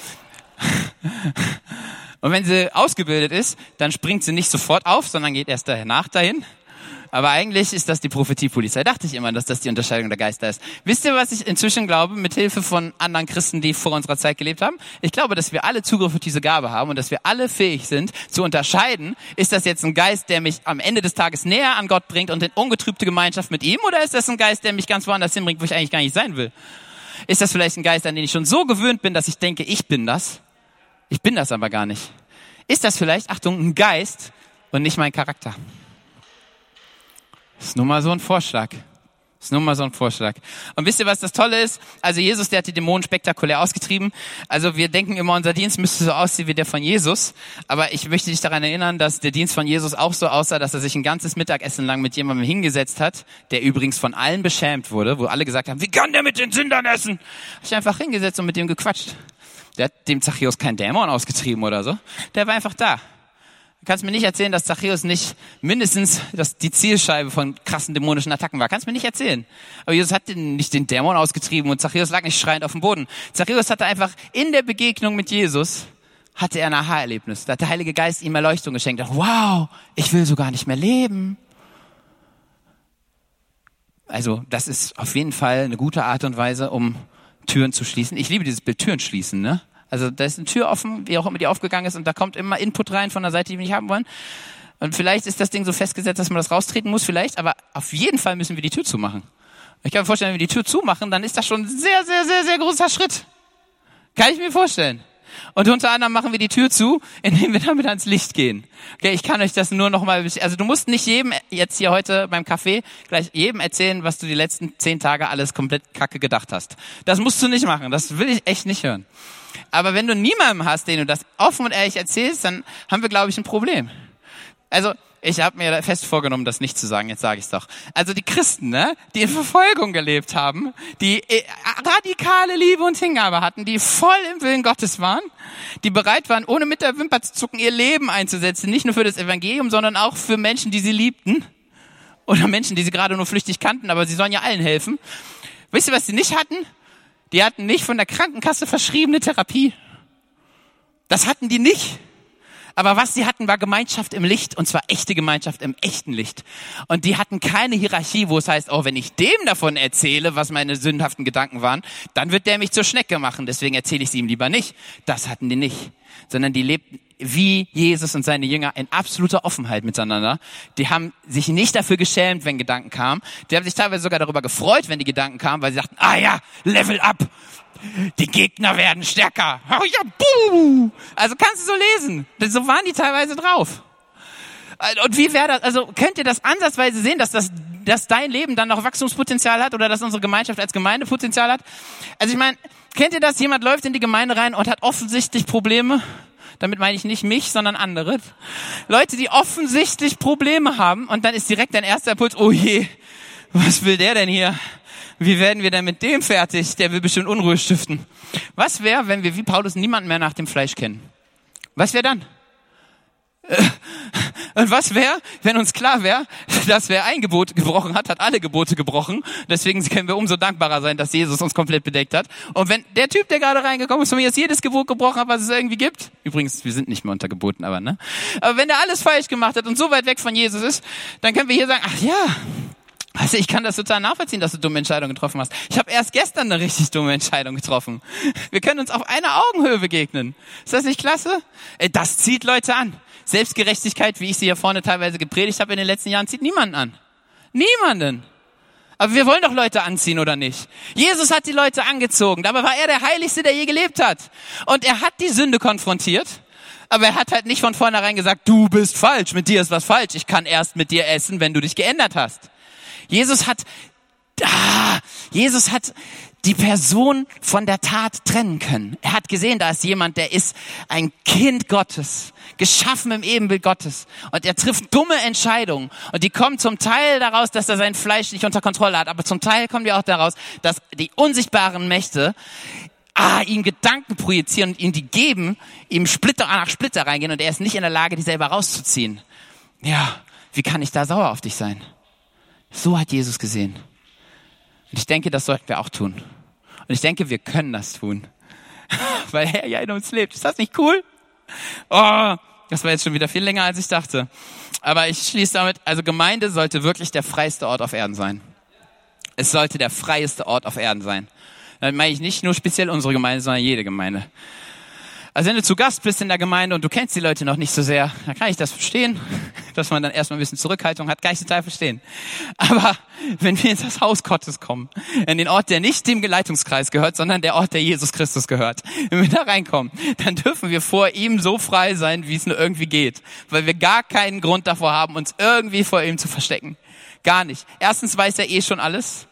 Und wenn sie ausgebildet ist, dann springt sie nicht sofort auf, sondern geht erst danach dahin. Aber eigentlich ist das die Prophetiepolizei. Dachte ich immer, dass das die Unterscheidung der Geister ist. Wisst ihr, was ich inzwischen glaube, mit Hilfe von anderen Christen, die vor unserer Zeit gelebt haben? Ich glaube, dass wir alle Zugriff auf diese Gabe haben und dass wir alle fähig sind, zu unterscheiden, ist das jetzt ein Geist, der mich am Ende des Tages näher an Gott bringt und in ungetrübte Gemeinschaft mit ihm, oder ist das ein Geist, der mich ganz woanders hinbringt, wo ich eigentlich gar nicht sein will? Ist das vielleicht ein Geist, an den ich schon so gewöhnt bin, dass ich denke, ich bin das? Ich bin das aber gar nicht. Ist das vielleicht, Achtung, ein Geist und nicht mein Charakter? Das ist nur mal so ein Vorschlag. Das ist nur mal so ein Vorschlag. Und wisst ihr, was das Tolle ist? Also Jesus, der hat die Dämonen spektakulär ausgetrieben. Also wir denken immer, unser Dienst müsste so aussehen wie der von Jesus. Aber ich möchte dich daran erinnern, dass der Dienst von Jesus auch so aussah, dass er sich ein ganzes Mittagessen lang mit jemandem hingesetzt hat, der übrigens von allen beschämt wurde, wo alle gesagt haben, wie kann der mit den Sündern essen? Hat sich einfach hingesetzt und mit dem gequatscht. Der hat dem Zachäus kein Dämon ausgetrieben oder so. Der war einfach da. Du kannst mir nicht erzählen, dass Zachäus nicht mindestens das, die Zielscheibe von krassen dämonischen Attacken war. Kannst mir nicht erzählen. Aber Jesus hat den, nicht den Dämon ausgetrieben und Zachäus lag nicht schreiend auf dem Boden. Zachäus hatte einfach in der Begegnung mit Jesus, hatte er ein Aha-Erlebnis. Da hat der Heilige Geist ihm Erleuchtung geschenkt. Wow, ich will so gar nicht mehr leben. Also das ist auf jeden Fall eine gute Art und Weise, um Türen zu schließen. Ich liebe dieses Bild Türen schließen, ne? Also da ist eine Tür offen, wie auch immer die aufgegangen ist, und da kommt immer Input rein von der Seite, die wir nicht haben wollen. Und vielleicht ist das Ding so festgesetzt, dass man das raustreten muss, vielleicht, aber auf jeden Fall müssen wir die Tür zumachen. Ich kann mir vorstellen, wenn wir die Tür zumachen, dann ist das schon ein sehr, sehr, sehr, sehr großer Schritt. Kann ich mir vorstellen. Und unter anderem machen wir die Tür zu, indem wir damit ans Licht gehen. Okay, ich kann euch das nur noch mal, also du musst nicht jedem jetzt hier heute beim Kaffee gleich jedem erzählen, was du die letzten zehn Tage alles komplett kacke gedacht hast. Das musst du nicht machen, das will ich echt nicht hören. Aber wenn du niemandem hast, den du das offen und ehrlich erzählst, dann haben wir, glaube ich, ein Problem. Also Ich habe mir fest vorgenommen, das nicht zu sagen, jetzt sage ich es doch. Also die Christen, ne, die in Verfolgung gelebt haben, die radikale Liebe und Hingabe hatten, die voll im Willen Gottes waren, die bereit waren, ohne mit der Wimper zu zucken, ihr Leben einzusetzen, nicht nur für das Evangelium, sondern auch für Menschen, die sie liebten oder Menschen, die sie gerade nur flüchtig kannten, aber sie sollen ja allen helfen. Wisst ihr, was sie nicht hatten? Die hatten nicht von der Krankenkasse verschriebene Therapie. Das hatten die nicht. Aber was sie hatten, war Gemeinschaft im Licht, und zwar echte Gemeinschaft im echten Licht. Und die hatten keine Hierarchie, wo es heißt, oh, wenn ich dem davon erzähle, was meine sündhaften Gedanken waren, dann wird der mich zur Schnecke machen, deswegen erzähle ich sie ihm lieber nicht. Das hatten die nicht, sondern die lebten wie Jesus und seine Jünger in absoluter Offenheit miteinander. Die haben sich nicht dafür geschämt, wenn Gedanken kamen. Die haben sich teilweise sogar darüber gefreut, wenn die Gedanken kamen, weil sie dachten, ah ja, Level up. Die Gegner werden stärker. Oh ja, buh. Also kannst du so lesen. So waren die teilweise drauf. Und wie wäre das, also könnt ihr das ansatzweise sehen, dass das, dass dein Leben dann noch Wachstumspotenzial hat oder dass unsere Gemeinschaft als Gemeinde Potenzial hat? Also ich meine, kennt ihr das? Jemand läuft in die Gemeinde rein und hat offensichtlich Probleme. Damit meine ich nicht mich, sondern andere. Leute, die offensichtlich Probleme haben, und dann ist direkt dein erster Impuls, oh je, was will der denn hier? Wie werden wir denn mit dem fertig? Der will bestimmt Unruhe stiften. Was wäre, wenn wir wie Paulus niemanden mehr nach dem Fleisch kennen? Was wäre dann? Und was wäre, wenn uns klar wäre, dass wer ein Gebot gebrochen hat, hat alle Gebote gebrochen. Deswegen können wir umso dankbarer sein, dass Jesus uns komplett bedeckt hat. Und wenn der Typ, der gerade reingekommen ist, von mir jetzt jedes Gebot gebrochen hat, was es irgendwie gibt. Übrigens, wir sind nicht mehr unter Geboten, aber ne. Aber wenn der alles falsch gemacht hat und so weit weg von Jesus ist, dann können wir hier sagen, ach ja, also ich kann das total nachvollziehen, dass du dumme Entscheidungen getroffen hast. Ich habe erst gestern eine richtig dumme Entscheidung getroffen. Wir können uns auf einer Augenhöhe begegnen. Ist das nicht klasse? Das zieht Leute an. Selbstgerechtigkeit, wie ich sie hier vorne teilweise gepredigt habe in den letzten Jahren, zieht niemanden an. Niemanden. Aber wir wollen doch Leute anziehen, oder nicht? Jesus hat die Leute angezogen. Dabei war er der Heiligste, der je gelebt hat. Und er hat die Sünde konfrontiert. Aber er hat halt nicht von vornherein gesagt, du bist falsch, mit dir ist was falsch. Ich kann erst mit dir essen, wenn du dich geändert hast. Jesus hat, ah, Jesus hat die Person von der Tat trennen können. Er hat gesehen, da ist jemand, der ist ein Kind Gottes, geschaffen im Ebenbild Gottes. Und er trifft dumme Entscheidungen. Und die kommen zum Teil daraus, dass er sein Fleisch nicht unter Kontrolle hat. Aber zum Teil kommen die auch daraus, dass die unsichtbaren Mächte ah, ihm Gedanken projizieren und ihm die geben, ihm Splitter nach Splitter reingehen. Und er ist nicht in der Lage, die selber rauszuziehen. Ja, wie kann ich da sauer auf dich sein? So hat Jesus gesehen. Und ich denke, das sollten wir auch tun. Und ich denke, wir können das tun. Weil er ja in uns lebt. Ist das nicht cool? Oh, das war jetzt schon wieder viel länger, als ich dachte. Aber ich schließe damit, also Gemeinde sollte wirklich der freiste Ort auf Erden sein. Es sollte der freieste Ort auf Erden sein. Dann meine ich nicht nur speziell unsere Gemeinde, sondern jede Gemeinde. Also wenn du zu Gast bist in der Gemeinde und du kennst die Leute noch nicht so sehr, dann kann ich das verstehen, dass man dann erstmal ein bisschen Zurückhaltung hat, kann ich total verstehen. Aber wenn wir in das Haus Gottes kommen, in den Ort, der nicht dem Geleitungskreis gehört, sondern der Ort, der Jesus Christus gehört, wenn wir da reinkommen, dann dürfen wir vor ihm so frei sein, wie es nur irgendwie geht, weil wir gar keinen Grund davor haben, uns irgendwie vor ihm zu verstecken. Gar nicht. Erstens weiß er eh schon alles.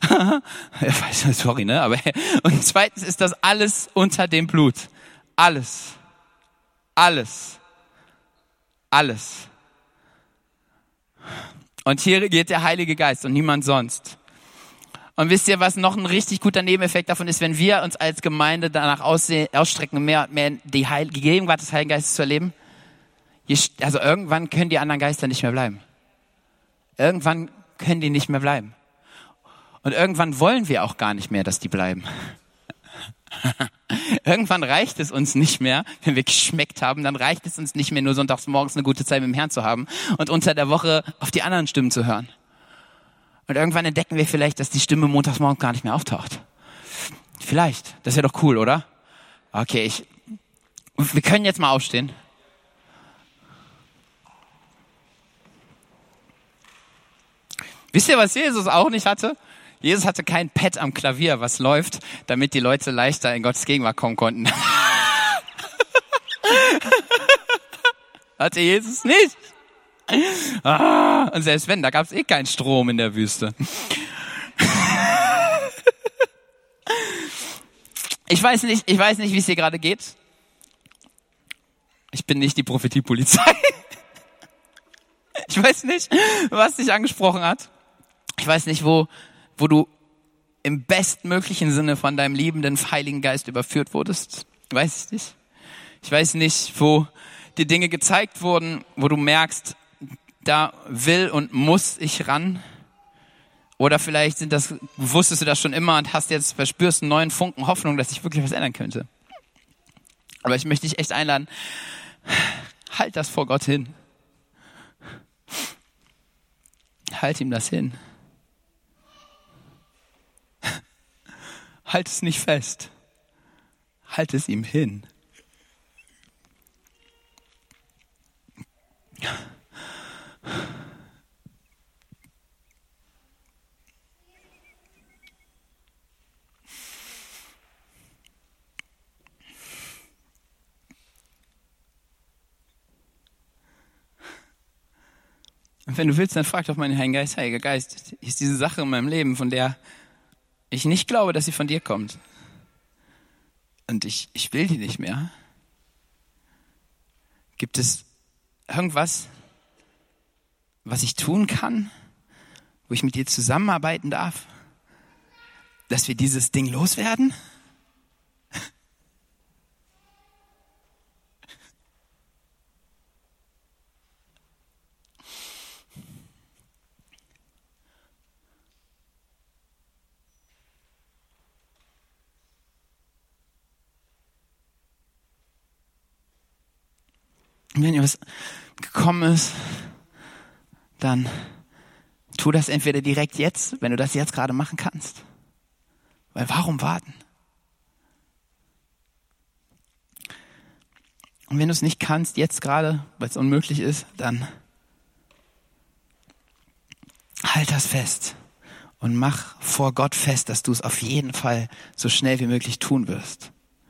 Sorry, ne? Aber und zweitens ist das alles unter dem Blut. Alles. Alles. Alles. Und hier geht der Heilige Geist und niemand sonst. Und wisst ihr, was noch ein richtig guter Nebeneffekt davon ist, wenn wir uns als Gemeinde danach aussehen, ausstrecken, mehr und mehr die, Heil- die Gegenwart des Heiligen Geistes zu erleben? Also irgendwann können die anderen Geister nicht mehr bleiben. Irgendwann können die nicht mehr bleiben. Und irgendwann wollen wir auch gar nicht mehr, dass die bleiben. Irgendwann reicht es uns nicht mehr, wenn wir geschmeckt haben, dann reicht es uns nicht mehr, nur sonntags morgens eine gute Zeit mit dem Herrn zu haben und unter der Woche auf die anderen Stimmen zu hören. Und irgendwann entdecken wir vielleicht, dass die Stimme montags morgens gar nicht mehr auftaucht. Vielleicht. Das wäre doch cool, oder? Okay, ich, wir können jetzt mal aufstehen. Wisst ihr, was Jesus auch nicht hatte? Jesus hatte kein Pad am Klavier, was läuft, damit die Leute leichter in Gottes Gegenwart kommen konnten. Hatte Jesus nicht. Ah, und selbst wenn, da gab es eh keinen Strom in der Wüste. Ich weiß nicht, ich weiß nicht, wie es dir gerade geht. Ich bin nicht die Prophetiepolizei. Ich weiß nicht, was dich angesprochen hat. Ich weiß nicht, wo, wo du im bestmöglichen Sinne von deinem liebenden Heiligen Geist überführt wurdest. Weiß ich nicht. Ich weiß nicht, wo dir Dinge gezeigt wurden, wo du merkst, da will und muss ich ran. Oder vielleicht sind das, wusstest du das schon immer und hast jetzt, verspürst einen neuen Funken Hoffnung, dass sich wirklich was ändern könnte. Aber ich möchte dich echt einladen, halt das vor Gott hin. Halt ihm das hin. Halt es nicht fest. Halt es ihm hin. Und wenn du willst, dann frag doch meinen Heiligen Geist, Heiliger Geist, ist diese Sache in meinem Leben, von der ich nicht glaube, dass sie von dir kommt. Und ich, ich will die nicht mehr. Gibt es irgendwas, was ich tun kann, wo ich mit dir zusammenarbeiten darf, dass wir dieses Ding loswerden? Und wenn dir was gekommen ist, dann tu das entweder direkt jetzt, wenn du das jetzt gerade machen kannst. Weil warum warten? Und wenn du es nicht kannst, jetzt gerade, weil es unmöglich ist, dann halt das fest und mach vor Gott fest, dass du es auf jeden Fall so schnell wie möglich tun wirst.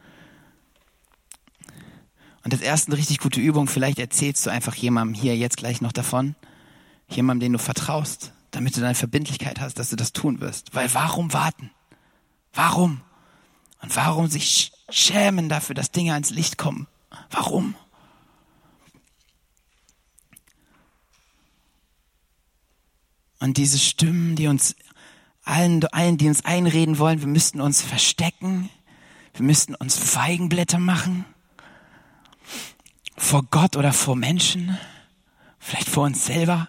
Und das erste eine richtig gute Übung, vielleicht erzählst du einfach jemandem hier jetzt gleich noch davon, jemandem, den du vertraust, damit du deine Verbindlichkeit hast, dass du das tun wirst. Weil warum warten? Warum? Und warum sich schämen dafür, dass Dinge ans Licht kommen? Warum? Und diese Stimmen, die uns allen, allen, die uns einreden wollen, wir müssten uns verstecken, wir müssten uns Feigenblätter machen, vor Gott oder vor Menschen, vielleicht vor uns selber.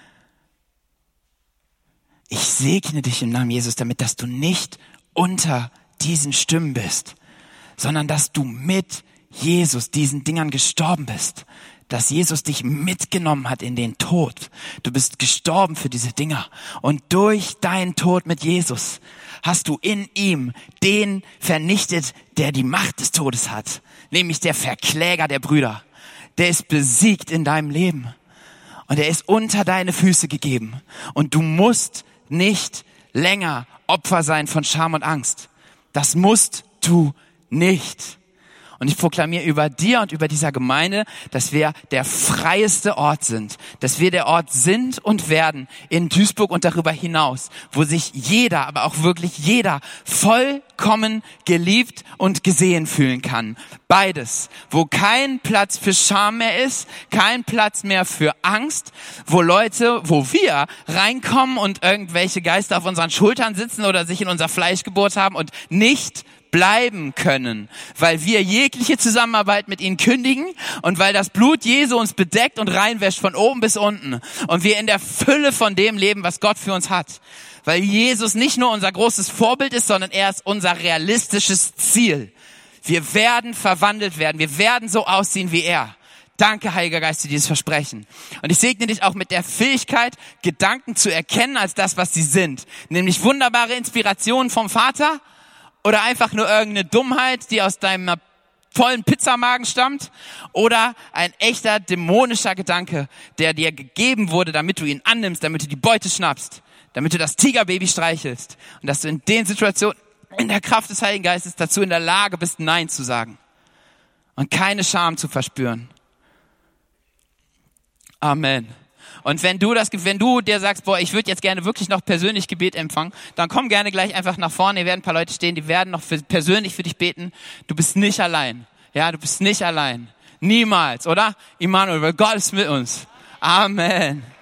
Ich segne dich im Namen Jesus damit, dass du nicht unter diesen Stimmen bist, sondern dass du mit Jesus diesen Dingern gestorben bist, dass Jesus dich mitgenommen hat in den Tod. Du bist gestorben für diese Dinger und durch deinen Tod mit Jesus hast du in ihm den vernichtet, der die Macht des Todes hat, nämlich der Verkläger der Brüder. Der ist besiegt in deinem Leben und er ist unter deine Füße gegeben und du musst nicht länger Opfer sein von Scham und Angst. Das musst du nicht. Und ich proklamiere über dir und über dieser Gemeinde, dass wir der freieste Ort sind, dass wir der Ort sind und werden in Duisburg und darüber hinaus, wo sich jeder, aber auch wirklich jeder vollkommen geliebt und gesehen fühlen kann. Beides, wo kein Platz für Scham mehr ist, kein Platz mehr für Angst, wo Leute, wo wir reinkommen und irgendwelche Geister auf unseren Schultern sitzen oder sich in unser Fleisch gebohrt haben und nicht bleiben können, weil wir jegliche Zusammenarbeit mit ihnen kündigen und weil das Blut Jesu uns bedeckt und reinwäscht von oben bis unten und wir in der Fülle von dem leben, was Gott für uns hat. Weil Jesus nicht nur unser großes Vorbild ist, sondern er ist unser realistisches Ziel. Wir werden verwandelt werden, wir werden so aussehen wie er. Danke, Heiliger Geist, für dieses Versprechen. Und ich segne dich auch mit der Fähigkeit, Gedanken zu erkennen als das, was sie sind. Nämlich wunderbare Inspirationen vom Vater, oder einfach nur irgendeine Dummheit, die aus deinem vollen Pizzamagen stammt. Oder ein echter dämonischer Gedanke, der dir gegeben wurde, damit du ihn annimmst, damit du die Beute schnappst, damit du das Tigerbaby streichelst. Und dass du in den Situationen in der Kraft des Heiligen Geistes dazu in der Lage bist, Nein zu sagen. Und keine Scham zu verspüren. Amen. Und wenn du das, wenn du dir sagst, boah, ich würde jetzt gerne wirklich noch persönlich Gebet empfangen, dann komm gerne gleich einfach nach vorne. Hier werden ein paar Leute stehen, die werden noch für, persönlich für dich beten. Du bist nicht allein. Ja, du bist nicht allein. Niemals, oder? Immanuel, weil Gott ist mit uns. Amen.